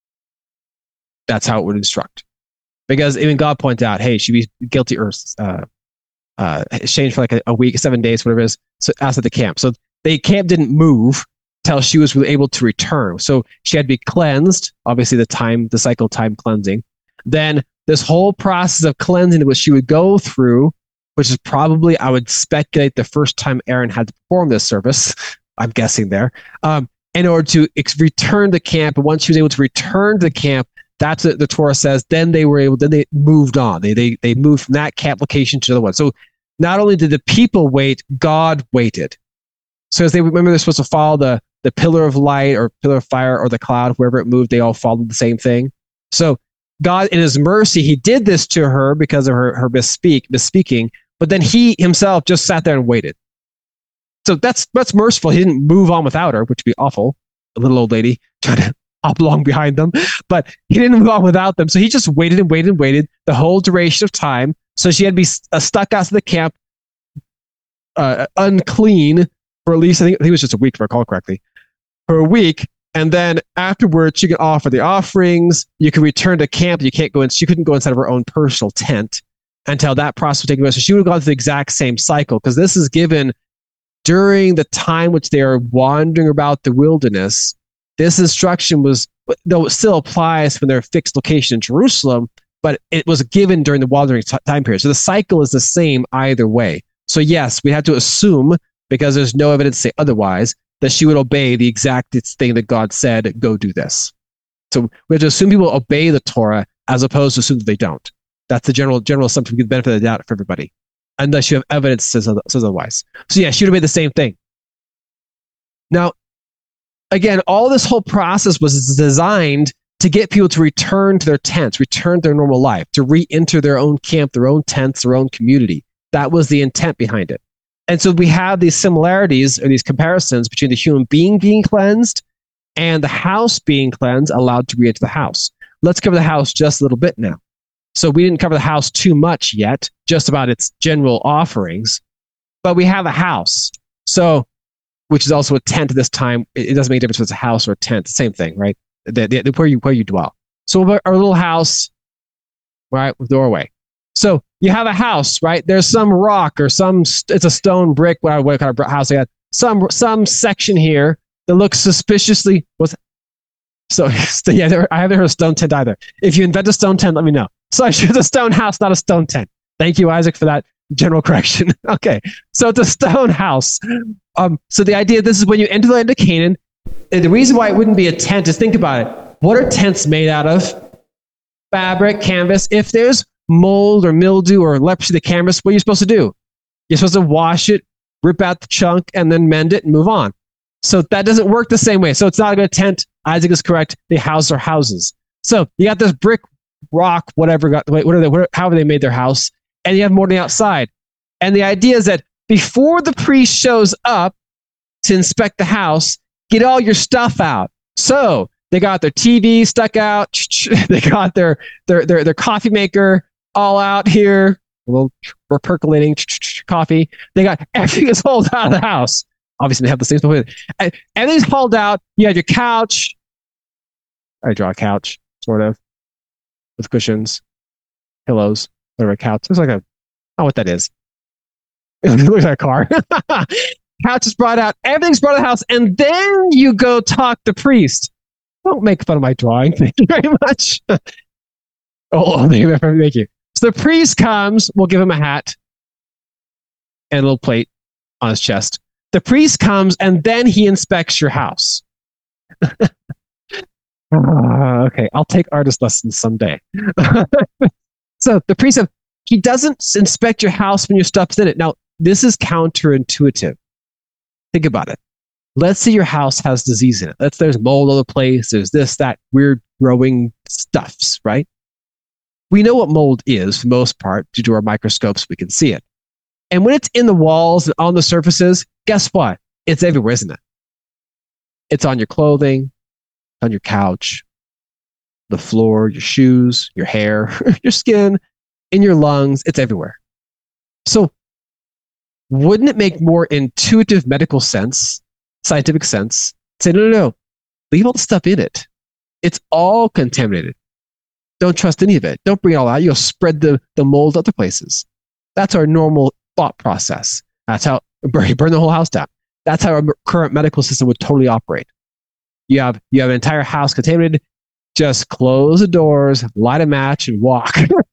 That's how it would instruct. Because even God pointed out, hey, she'd be guilty or uh, uh, exchanged for like a, a week, seven days, whatever it is, so outside the camp. So the camp didn't move till she was able to return. So she had to be cleansed, obviously the time, the cycle time cleansing. Then this whole process of cleansing that she would go through, which is probably, I would speculate, the first time Aaron had to perform this service, I'm guessing there, um, in order to ex- return to camp. And once she was able to return to the camp, that's what the Torah says, then they were able, then they moved on. They they they moved from that camp location to the other one. So not only did the people wait, God waited. So as they remember, they're supposed to follow the, the pillar of light or pillar of fire or the cloud, wherever it moved, they all followed the same thing. So God, in his mercy, he did this to her because of her, her misspeak, misspeaking, but then he himself just sat there and waited. So that's that's merciful. He didn't move on without her, which would be awful. A little old lady trying to hop along behind them, but he didn't move on without them. So he just waited and waited and waited the whole duration of time. So she had to be uh, stuck out of the camp, uh, unclean for at least, I think, I think it was just a week, if I recall correctly, for a week. And then afterwards, she could offer the offerings. You could return to camp. You can't go in. She couldn't go inside of her own personal tent until that process was taking place. So she would have gone through the exact same cycle, because this is given during the time which they are wandering about the wilderness. This instruction was, though it still applies when they're a fixed location in Jerusalem, but it was given during the wandering t- time period. So the cycle is the same either way. So yes, we have to assume, because there's no evidence to say otherwise, that she would obey the exact thing that God said, go do this. So we have to assume people obey the Torah as opposed to assume that they don't. That's the general general assumption, give the benefit of the doubt for everybody, unless you have evidence that says, says otherwise. So yeah, she would have made the same thing. Now, again, all this whole process was designed to get people to return to their tents, return to their normal life, to re-enter their own camp, their own tents, their own community. That was the intent behind it. And so we have these similarities or these comparisons between the human being being cleansed and the house being cleansed, allowed to re-enter the house. Let's cover the house just a little bit now. So we didn't cover the house too much yet, just about its general offerings, but we have a house. So, which is also a tent at this time. It doesn't make a difference if it's a house or a tent. Same thing, right? The, the, the, where you where you dwell. So our little house, right, with doorway. So you have a house, right? There's some rock or some, it's a stone brick, what, what kind of house I got. Some, some section here that looks suspiciously, what's so, so yeah, there, I haven't heard of stone tent either. If you invent a stone tent, let me know. So I should, it's a stone house, not a stone tent. Thank you, Isaac, for that general correction. Okay, so it's a stone house. Um, so the idea, this is when you enter the land of Canaan. And the reason why it wouldn't be a tent is, think about it. What are tents made out of? Fabric, canvas. If there's mold or mildew or leprosy of the canvas, what are you supposed to do? You're supposed to wash it, rip out the chunk, and then mend it and move on. So that doesn't work the same way. So it's not a good tent. Isaac is correct. They house their houses. So you got this brick, rock, whatever, got, what are they, what, however they made their house, and you have more on the outside. And the idea is that before the priest shows up to inspect the house, get all your stuff out. So they got their T V stuck out. They got their their their, their coffee maker all out here. A little we're percolating coffee. They got everything is hauled out of the house. Obviously, they have the same stuff with it. Everything's hauled out. You have your couch. I draw a couch, sort of, with cushions, pillows, whatever. A couch. It's like a, I don't know what that is. It looks like a car. Couch is brought out. Everything's brought out of the house, and then you go talk to the priest. Don't make fun of my drawing. Thank you very much. oh, thank you. Thank you. So the priest comes. We'll give him a hat and a little plate on his chest. The priest comes, and then he inspects your house. uh, okay, I'll take artist lessons someday. So the priest, he doesn't inspect your house when your stuff's in it. Now, this is counterintuitive. Think about it. Let's say your house has disease in it. Let's there's mold all over the place. There's this, that weird growing stuffs, right? We know what mold is for the most part. Due to our microscopes, we can see it. And when it's in the walls and on the surfaces, guess what? It's everywhere, isn't it? It's on your clothing, on your couch, the floor, your shoes, your hair, your skin, in your lungs. It's everywhere. So wouldn't it make more intuitive medical sense, scientific sense, say, no, no, no, leave all the stuff in it. It's all contaminated. Don't trust any of it. Don't bring it all out. You'll spread the, the mold other places. That's our normal thought process. That's how, burn, burn the whole house down. That's how our current medical system would totally operate. You have, you have an entire house contaminated. Just close the doors, light a match, and walk.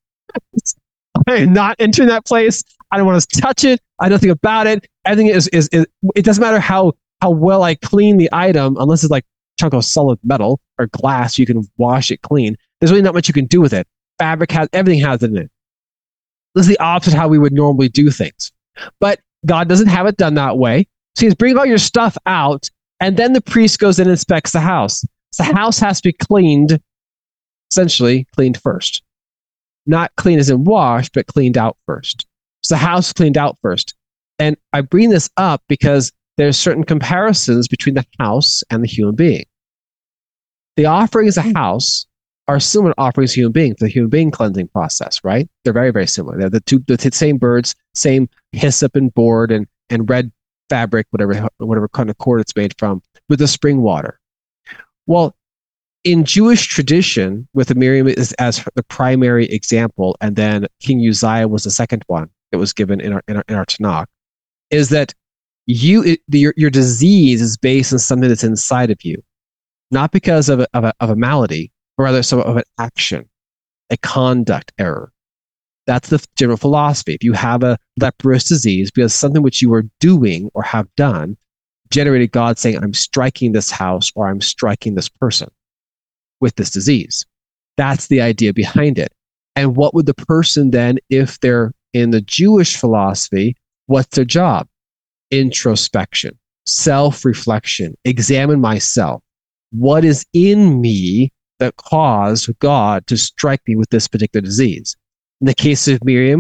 I am not entering that place. I don't want to touch it. I know nothing about it. Everything is, is, is, it doesn't matter how, how well I clean the item, unless it's like a chunk of solid metal or glass, you can wash it clean. There's really not much you can do with it. Fabric has, everything has it in it. This is the opposite of how we would normally do things. But God doesn't have it done that way. So he's bringing all your stuff out, and then the priest goes in and inspects the house. So the house has to be cleaned, essentially cleaned first. Not clean as in washed, but cleaned out first. So the house is cleaned out first. And I bring this up because there's certain comparisons between the house and the human being. The offerings of the house are similar to offerings of human being, the human being cleansing process, right? They're very, very similar. They're the two, the same birds, same hyssop and board and, and red fabric, whatever, whatever kind of cord it's made from, with the spring water. Well, in Jewish tradition, with the Miriam as, as the primary example, and then King Uzziah was the second one that was given in our in our, in our Tanakh, is that you it, your your disease is based on something that's inside of you, not because of a, of a, of a malady, but rather so of an action, a conduct error. That's the general philosophy. If you have a leprous disease, because something which you are doing or have done generated God saying, I'm striking this house or I'm striking this person with this disease. That's the idea behind it. And what would the person then, if they're in the Jewish philosophy, what's their job? Introspection, self-reflection, examine myself. What is in me that caused God to strike me with this particular disease? In the case of Miriam,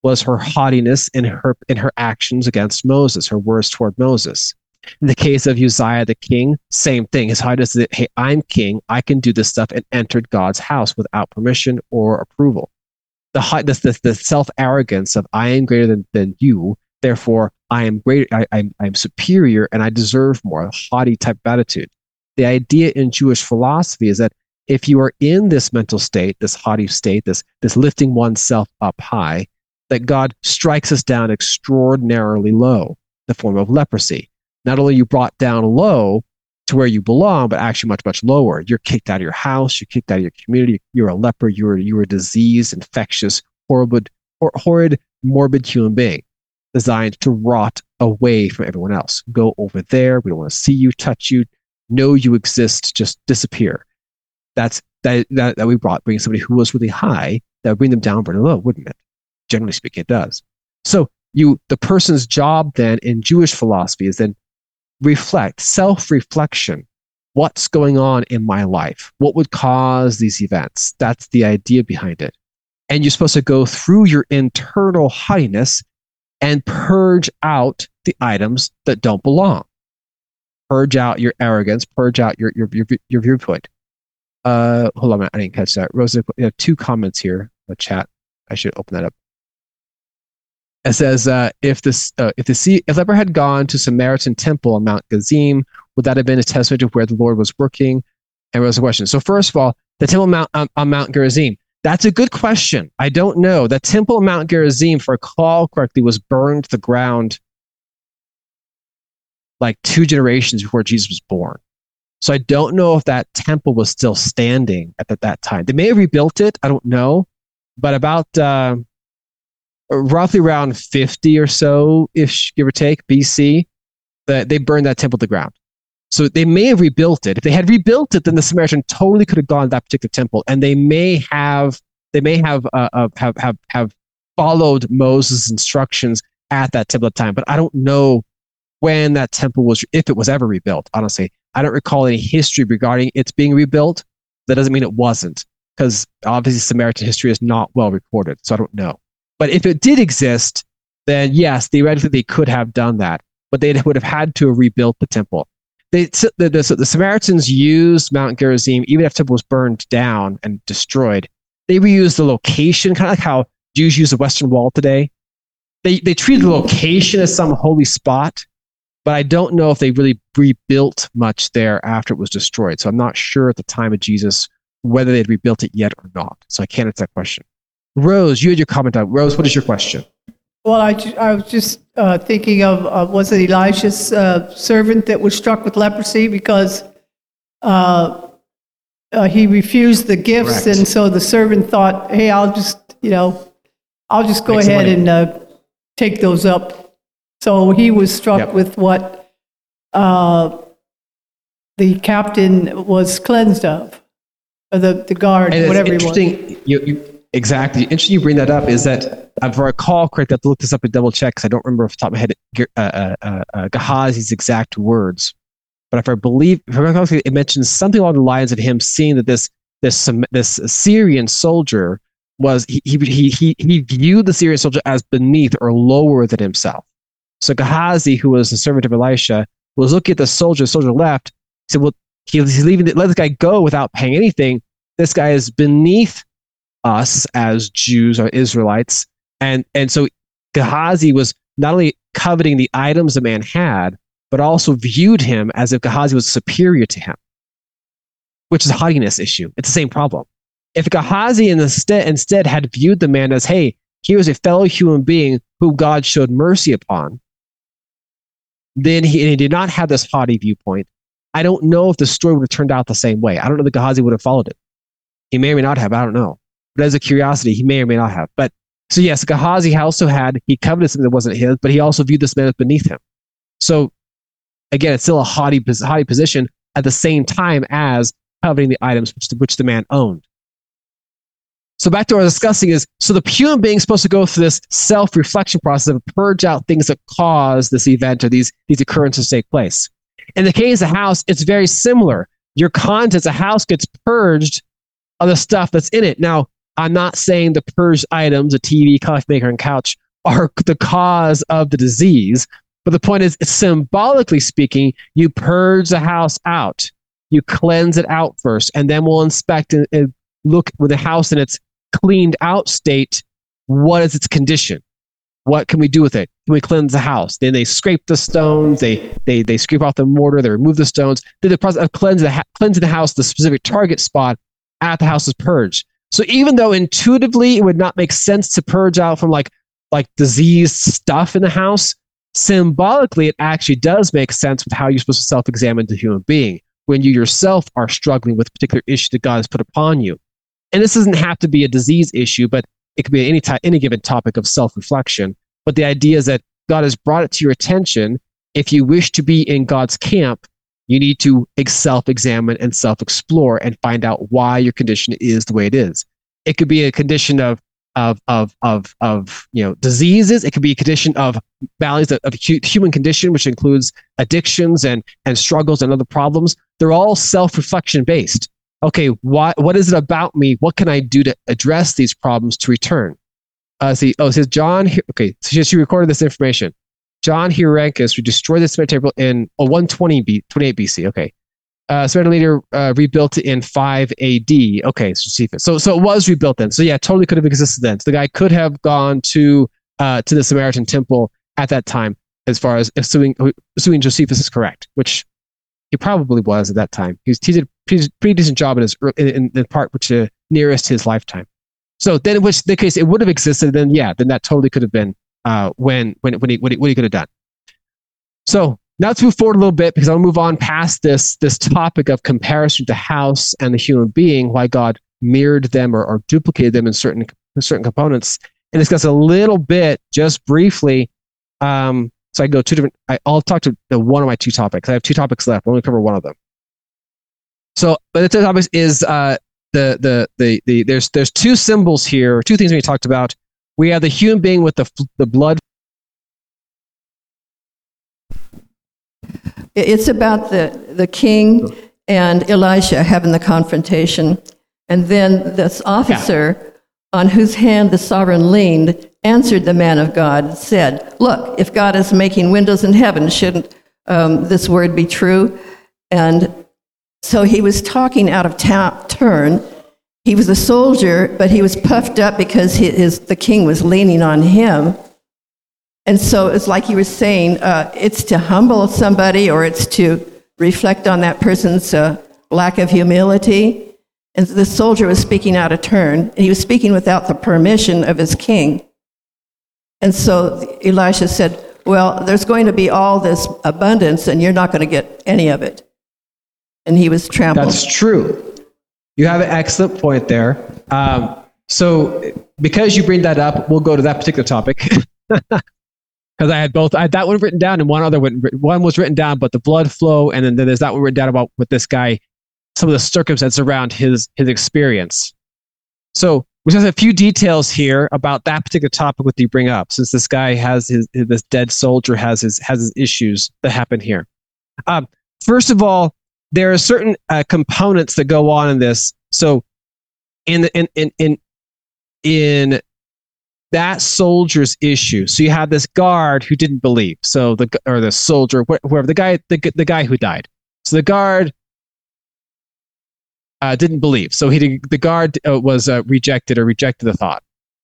was her haughtiness in her in her actions against Moses, her words toward Moses. In the case of Uzziah the king, same thing. His haughtiness is that, hey, I'm king, I can do this stuff, and entered God's house without permission or approval. The this, this, the self-arrogance of I am greater than, than you, therefore I am greater, I, I'm, I'm superior, and I deserve more, a haughty type of attitude. The idea in Jewish philosophy is that if you are in this mental state, this haughty state, this, this lifting oneself up high, that God strikes us down extraordinarily low, the form of leprosy. Not only are you brought down low to where you belong, but actually much, much lower. You're kicked out of your house, you're kicked out of your community, you're a leper, you're, you're a diseased, infectious, horrid, hor- horrid, morbid human being designed to rot away from everyone else. Go over there, we don't want to see you, touch you, know you exist, just disappear. That's that, that, that we brought, bring somebody who was really high, that would bring them down very low, wouldn't it? Generally speaking, it does. So you, the person's job then in Jewish philosophy is then reflect, self-reflection. What's going on in my life? What would cause these events? That's the idea behind it. And you're supposed to go through your internal haughtiness and purge out the items that don't belong. Purge out your arrogance, purge out your your your, your viewpoint. Uh, hold on a minute, I didn't catch that. Rosa, you have two comments here in the chat. I should open that up. It says, uh, if this, uh, if the sea, if leper had gone to Samaritan temple on Mount Gerizim, would that have been a testament to where the Lord was working? And was a question. So first of all, the temple Mount, um, on Mount Gerizim, that's a good question. I don't know. The temple of Mount Gerizim, if I recall correctly, was burned to the ground like two generations before Jesus was born. So I don't know if that temple was still standing at that, that time. They may have rebuilt it. I don't know. But about uh, roughly around fifty or so, ish, give or take, B C, that they burned that temple to the ground. So they may have rebuilt it. If they had rebuilt it, then the Samaritan totally could have gone to that particular temple, and they may have they may have uh, uh, have have have followed Moses' instructions at that temple at the time. But I don't know when that temple was, if it was ever rebuilt. Honestly, I don't recall any history regarding its being rebuilt. That doesn't mean it wasn't, because obviously Samaritan history is not well recorded. So I don't know. But if it did exist, then yes, theoretically they could have done that, but they would have had to have rebuilt the temple. They, the, the, the Samaritans used Mount Gerizim, even if the temple was burned down and destroyed. They reused the location, kind of like how Jews use the Western Wall today. They they treated the location as some holy spot, but I don't know if they really rebuilt much there after it was destroyed. So I'm not sure at the time of Jesus whether they'd rebuilt it yet or not. So I can't answer that question. Rose, you had your comment on. Rose, what is your question? Well, I, ju- I was just uh, thinking of, uh, was it Elisha's uh, servant that was struck with leprosy because uh, uh, he refused the gifts, Correct. and so the servant thought, hey, I'll just, you know, I'll just go Make some ahead money. and uh, take those up. So he was struck Yep. with what uh, the captain was cleansed of, or the, the guard, And it's whatever he was. interesting. You, you, exactly. Interesting you bring that up is that, uh, if I recall correctly, I have to look this up and double check because I don't remember off the top of my head uh, uh, uh, uh, Gehazi's exact words. But if I believe, if I recall correctly, it mentions something along the lines of him seeing that this this this Syrian soldier was he he he he, he viewed the Syrian soldier as beneath or lower than himself. So Gehazi, who was the servant of Elisha, was looking at the soldier. The soldier left. He said, "Well, he, he's leaving. Let this guy go without paying anything. This guy is beneath us as Jews or Israelites." And and so Gehazi was not only coveting the items the man had, but also viewed him as if Gehazi was superior to him, which is a haughtiness issue. It's the same problem. If Gehazi instead, instead had viewed the man as, hey, he was a fellow human being who God showed mercy upon, then he, and he did not have this haughty viewpoint, I don't know if the story would have turned out the same way. I don't know that Gehazi would have followed it. He may or may not have. I don't know. But as a curiosity, he may or may not have. But so yes, Gehazi also had, he coveted something that wasn't his, but he also viewed this man as beneath him. So again, it's still a haughty, haughty position at the same time as coveting the items which the, which the man owned. So back to what I was discussing is, so the human being is supposed to go through this self-reflection process of purge out things that cause this event or these, these occurrences to take place. In the case of a house, it's very similar. Your contents, a house gets purged of the stuff that's in it. Now, I'm not saying the purged items, a T V, coffee maker, and couch, are the cause of the disease. But the point is, symbolically speaking, you purge the house out. You cleanse it out first, and then we'll inspect and, and look with the house in its cleaned out state. What is its condition? What can we do with it? Can we cleanse the house? Then they scrape the stones. They they they scrape off the mortar. They remove the stones. Then the process of cleansing the, cleansing the house, the specific target spot at the house is purged. So even though intuitively it would not make sense to purge out from like like diseased stuff in the house, symbolically it actually does make sense with how you're supposed to self-examine the human being when you yourself are struggling with a particular issue that God has put upon you. And this doesn't have to be a disease issue, but it could be any type, any given topic of self-reflection. But the idea is that God has brought it to your attention. If you wish to be in God's camp, you need to self-examine and self-explore and find out why your condition is the way it is. It could be a condition of of of of of you know diseases. It could be a condition of values of, of human condition, which includes addictions and and struggles and other problems. They're all self-reflection based. Okay, why? What is it about me? What can I do to address these problems to return? Uh, see, oh, it says John. Okay, so she recorded this information. John Hyrcanus, who destroyed the cemetery temple in oh, one twenty B, twenty-eight B C. Okay, uh, cemetery leader uh, rebuilt it in five A D. Okay, so so so it was rebuilt then. So yeah, totally could have existed then. So the guy could have gone to uh, to the Samaritan temple at that time, as far as assuming assuming Josephus is correct, which he probably was at that time. He, was, he did a pretty, pretty decent job in his in, in the part which uh, nearest his lifetime. So then, in which the case it would have existed, then yeah, then that totally could have been uh, when when when he what he, what he could have done. So now let's move forward a little bit because I'll move on past this this topic of comparison to the house and the human being, why God mirrored them or, or duplicated them in certain in certain components, and discuss a little bit just briefly. Um, So I go two different. I, I'll talk to the, one of my two topics. I have two topics left. I'll only cover one of them. So, but the two topics is uh, the, the the the there's there's two symbols here, two things we talked about. We have the human being with the the blood. It's about the the king and Elisha having the confrontation, and then this officer yeah. on whose hand the sovereign leaned answered the man of God, said, look, if God is making windows in heaven, shouldn't um, this word be true? And so he was talking out of ta- turn. He was a soldier, but he was puffed up because he, his, the king was leaning on him. And so it's like he was saying, uh, it's to humble somebody or it's to reflect on that person's uh, lack of humility. And the soldier was speaking out of turn, and he was speaking without the permission of his king. And so Elisha said, well, there's going to be all this abundance, and you're not going to get any of it. And he was trampled. That's true. You have an excellent point there. Um, so because you bring that up, we'll go to that particular topic. Because I had both. I had that one written down, and one other one. One was written down, but the blood flow, and then there's that one written down about with this guy, some of the circumstances around his his experience. So we just have a few details here about that particular topic that you bring up, since this guy has his, this dead soldier has his has his issues that happen here. Um, first of all, there are certain uh, components that go on in this. So, in the, in in in in that soldier's issue, so you have this guard who didn't believe. So the or the soldier, whoever the guy the the guy who died. So the guard. Uh, didn't believe. So he did, the guard uh, was uh, rejected or rejected the thought.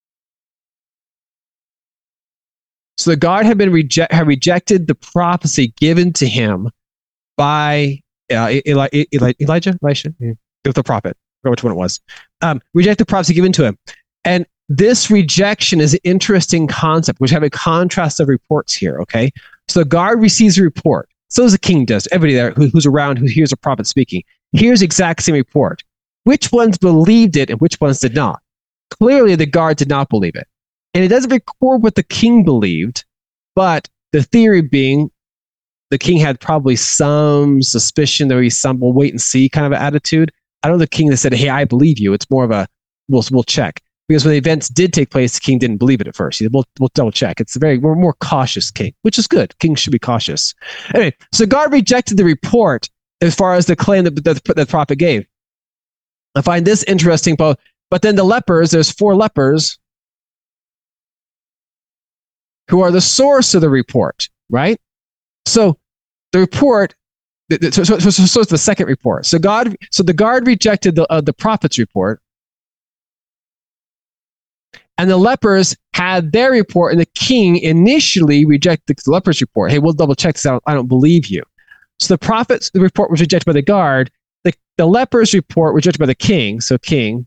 So the guard had been reject had rejected the prophecy given to him by uh, Eli, Eli, Elijah, Elisha, yeah. the prophet. I forgot which one it was. Um, rejected the prophecy given to him, and this rejection is an interesting concept, which have a contrast of reports here. Okay, so the guard receives a report. So does the king does. Everybody there who, who's around who hears a prophet speaking. Here's the exact same report. Which ones believed it and which ones did not? Clearly, the guard did not believe it. And it doesn't record what the king believed, but the theory being the king had probably some suspicion, there would be some we'll wait and see kind of an attitude. I don't know the king that said, hey, I believe you. It's more of a, we'll, we'll check. Because when the events did take place, the king didn't believe it at first. He said, we'll, we'll double check. It's a very, we're more cautious king, which is good. Kings should be cautious. Anyway, so God rejected the report as far as the claim that, that, that the prophet gave. I find this interesting, but But then the lepers, there's four lepers who are the source of the report, right? So the report, so, so, so, so it's the second report. So God, so the guard rejected the, uh, the prophet's report, and the lepers had their report, and the king initially rejected the lepers' report. Hey, we'll double check this out. I don't believe you. So the prophet's the report was rejected by the guard. The, the lepers' report was rejected by the king. So king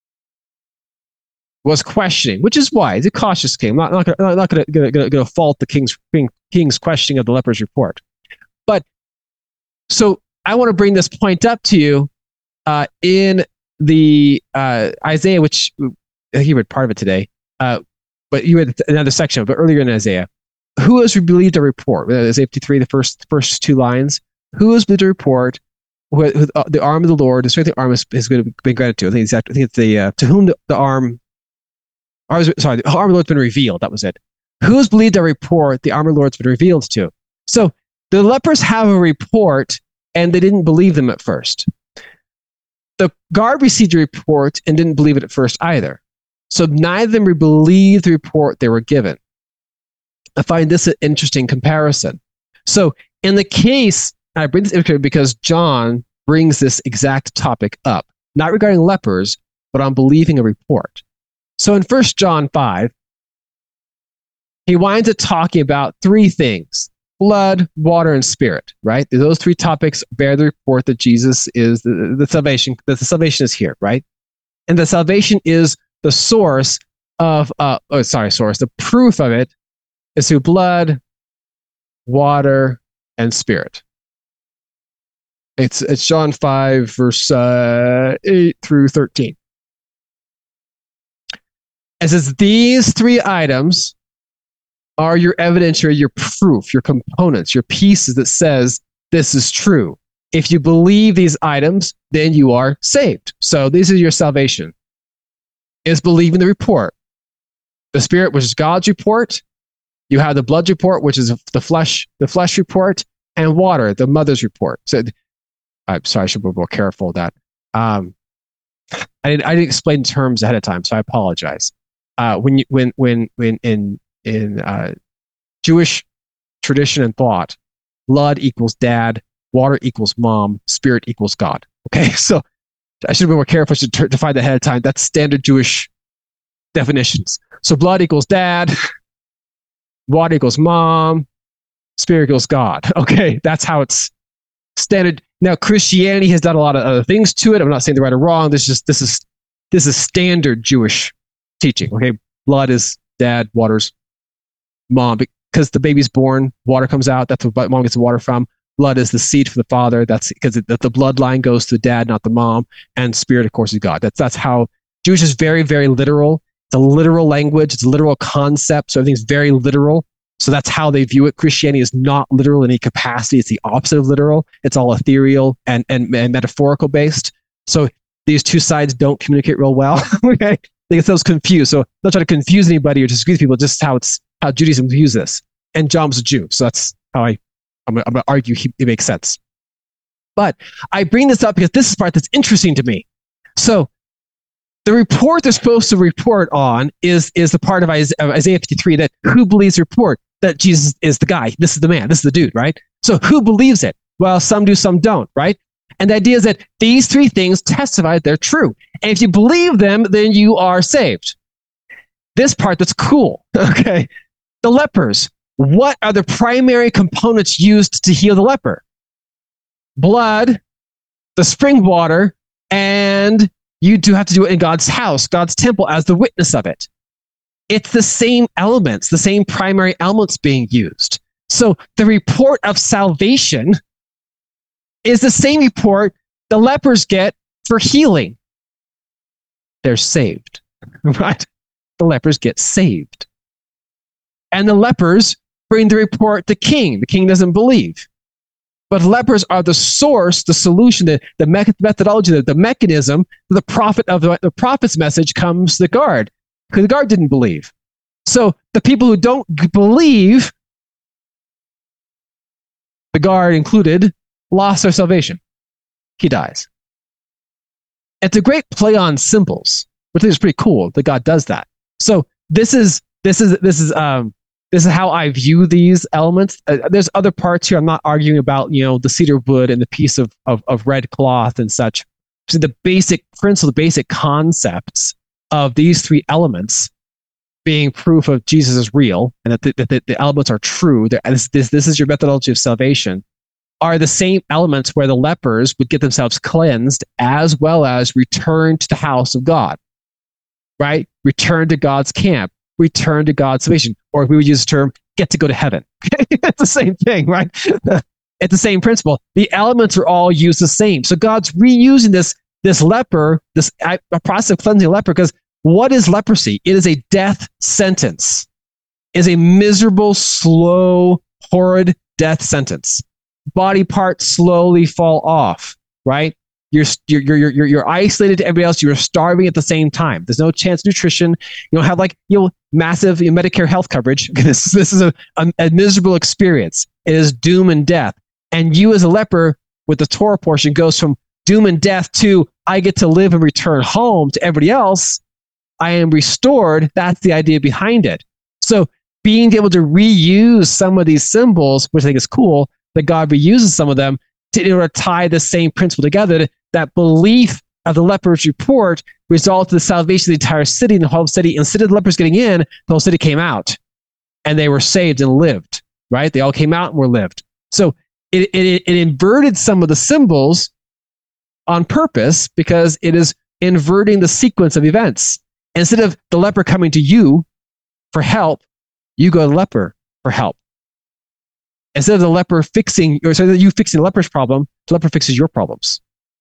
was questioning, which is why he's a cautious king. I'm not, not, not going to fault the king's, king, king's questioning of the lepers' report. But so I want to bring this point up to you uh, in the uh, Isaiah, which I think you read part of it today, uh, but you read another section, but earlier in Isaiah. Who has believed a report? Isaiah fifty-three, the first first two lines. Who has believed a report? Who, who, uh, the arm of the Lord, the strength of the arm has, has been granted to. I think exactly. I think it's the uh, to whom the, the arm. Or, sorry, the arm of the Lord's been revealed. That was it. Who has believed a report? The arm of the Lord's been revealed to. So the lepers have a report, and they didn't believe them at first. The guard received a report and didn't believe it at first either. So neither of them believed the report they were given. I find this an interesting comparison. So in the case, I bring this in because John brings this exact topic up, not regarding lepers, but on believing a report. So in First John five, he winds up talking about three things: blood, water, and spirit, right? Those three topics bear the report that Jesus is the, the salvation, that the salvation is here, right? And the salvation is the source of, uh, oh, sorry, source, the proof of it is through blood, water, and spirit. It's, it's John five, verse uh, eight through thirteen. It says, these three items are your evidence, or your proof, your components, your pieces that says this is true. If you believe these items, then you are saved. So this is your salvation. Is believing the report. The spirit, which is God's report. You have the blood report, which is the flesh, the flesh report, and water, the mother's report. So I'm sorry, I should be more careful with that. Um, I didn't, I didn't explain terms ahead of time, so I apologize. Uh, when you, when, when, when in, in, uh, Jewish tradition and thought, blood equals dad, water equals mom, spirit equals God. Okay. So I should have been more careful. I should t- define that ahead of time. That's standard Jewish definitions. So blood equals dad, water equals mom, spirit equals God. Okay. That's how it's standard. Now, Christianity has done a lot of other things to it. I'm not saying they're right or wrong. This is just, this is, this is standard Jewish teaching. Okay. Blood is dad, water's mom, because the baby's born, water comes out. That's what mom gets the water from. Blood is the seed for the father. That's because it, the bloodline goes to dad, not the mom. And spirit, of course, is God. That's that's how Jewish is very, very literal. It's a literal language. It's a literal concept. So everything's very literal. So that's how they view it. Christianity is not literal in any capacity. It's the opposite of literal. It's all ethereal and, and, and metaphorical based. So these two sides don't communicate real well. Okay, they get themselves confused. So don't try to confuse anybody or disagree with people. Just how it's how Judaism views this. And John was a Jew, so that's how I. I'm, I'm going to argue he, it makes sense. But I bring this up because this is the part that's interesting to me. So the report they're supposed to report on is, is the part of Isaiah fifty-three that who believes the report that Jesus is the guy. This is the man. This is the dude, right? So who believes it? Well, some do, some don't, right? And the idea is that these three things testify they're true. And if you believe them, then you are saved. This part that's cool, okay? The lepers. What are the primary components used to heal the leper? Blood, the spring water, and you do have to do it in God's house, God's temple, as the witness of it. It's the same elements, the same primary elements being used. So the report of salvation is the same report the lepers get for healing. They're saved, right? The lepers get saved. And the lepers bring the report to king. The king doesn't believe. But lepers are the source, the solution, the, the me- methodology, the, the mechanism. The prophet of the, the prophet's message comes to the guard, because the guard didn't believe. So the people who don't believe, the guard included, lost their salvation. He dies. It's a great play on symbols. which I think is pretty cool that God does that. So this is this is this is um this is how I view these elements. Uh, there's other parts here I'm not arguing about, you know, the cedar wood and the piece of of, of red cloth and such. So the basic principle, the basic concepts of these three elements being proof of Jesus is real and that the, that the, the elements are true. This, this this is your methodology of salvation. Are the same elements where the lepers would get themselves cleansed as well as return to the house of God, right? Return to God's camp, return to God's salvation, or we would use the term, get to go to heaven. It's the same thing, right? It's the same principle. The elements are all used the same. So God's reusing this, this leper, this a process of cleansing a leper, because what is leprosy? It is a death sentence. It is a miserable, slow, horrid death sentence. Body parts slowly fall off, right? You're, you're, you're, you're, you're isolated to everybody else. You're starving at the same time. There's no chance of nutrition. You don't have like, you know, massive you know, Medicare health coverage. This, this is a, a, a miserable experience. It is doom and death. And you as a leper with the Torah portion goes from doom and death to I get to live and return home to everybody else. I am restored. That's the idea behind it. So being able to reuse some of these symbols, which I think is cool, that God reuses some of them to, in order to tie the same principle together. That belief of the leper's report resulted in the salvation of the entire city, and the whole city, instead of the lepers getting in, the whole city came out and they were saved and lived, right? They all came out and were lived. So it, it, it inverted some of the symbols on purpose because it is inverting the sequence of events. Instead of the leper coming to you for help, you go to the leper for help. Instead of the leper fixing, or instead of you fixing the leper's problem, the leper fixes your problems,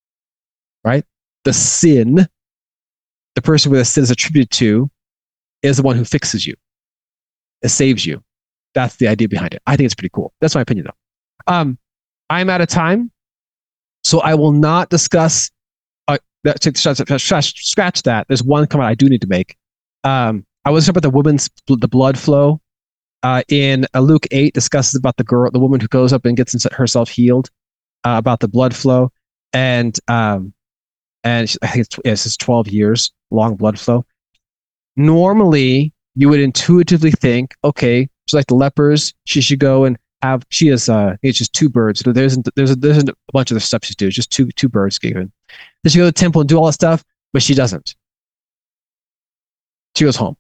right? The sin, the person where the sin is attributed to, is the one who fixes you. It saves you. That's the idea behind it. I think it's pretty cool. That's my opinion, though. Um, I'm out of time, so I will not discuss. Uh, that, scratch, scratch that. There's one comment I do need to make. Um, I was talking about the woman's the blood flow. Uh, in uh, Luke eight, discusses about the girl, the woman who goes up and gets herself healed, uh, about the blood flow, and um, and she, I think it's, yes, it's twelve years long blood flow. Normally, you would intuitively think, okay, she's like the lepers, she should go and have. She has, uh, it's just two birds. There isn't, there's a, there's a bunch of other stuff she does. Just two two birds given. Then she go to the temple and do all that stuff, but she doesn't. She goes home.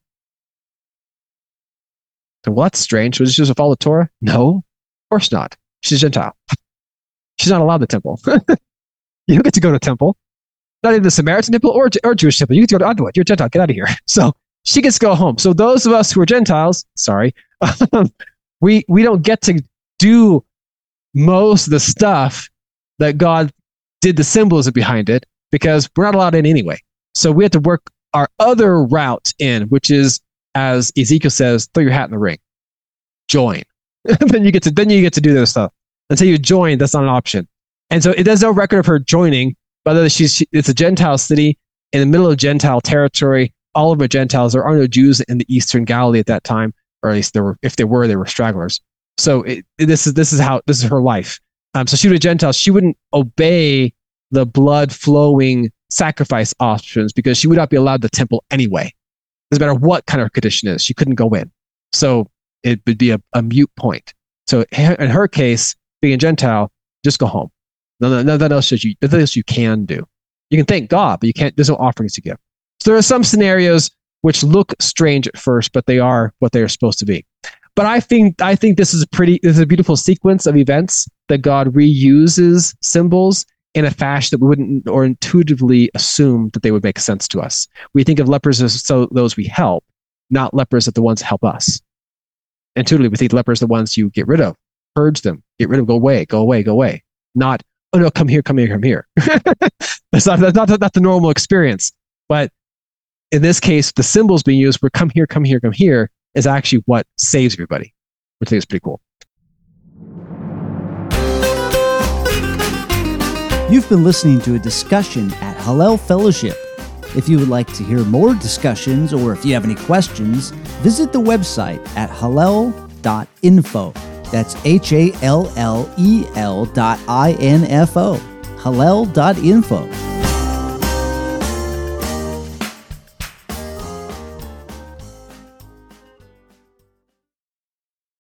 So, well, that's strange. Was she just follow the Torah? No, of course not. She's a Gentile. She's not allowed the temple. You don't get to go to the temple. Not even the Samaritan temple or, or Jewish temple. You get to go to Adwa. You're a Gentile. Get out of here. So she gets to go home. So those of us who are Gentiles, sorry, we we don't get to do most of the stuff that God did the symbolism behind it because we're not allowed in anyway. So we have to work our other route in, which is, as Ezekiel says, throw your hat in the ring. Join. then you get to then you get to do this stuff. Until you join, that's not an option. And so it, there's no record of her joining, whether she's she, it's a Gentile city in the middle of Gentile territory. All of them are Gentiles. There are no Jews in the Eastern Galilee at that time, or at least there were. If there were, they were stragglers. So it, it, this is this is how this is her life. Um, so she was a Gentile. She wouldn't obey the blood flowing sacrifice options because she would not be allowed the temple anyway. Doesn't matter what kind of her condition is, she couldn't go in. So it would be a, a mute point. So in her case, being a Gentile, just go home. Nothing, nothing else that you, nothing else you can do. You can thank God, but you can't. There's no offerings to give. So there are some scenarios which look strange at first, but they are what they are supposed to be. But I think I think this is a pretty, this is a beautiful sequence of events that God reuses symbols in a fashion that we wouldn't or intuitively assume that they would make sense to us. We think of lepers as so those we help, not lepers as the ones help us. Intuitively, we think lepers are the ones you get rid of, purge them, get rid of, go away, go away, go away. Not, oh no, come here, come here, come here. that's not that's not, not the normal experience. But in this case, the symbols being used for come here, come here, come here is actually what saves everybody, which I think is pretty cool. You've been listening to a discussion at Hallel Fellowship. If you would like to hear more discussions or if you have any questions, visit the website at hallel dot info. That's H A L L E L dot I N F O. hallel dot info.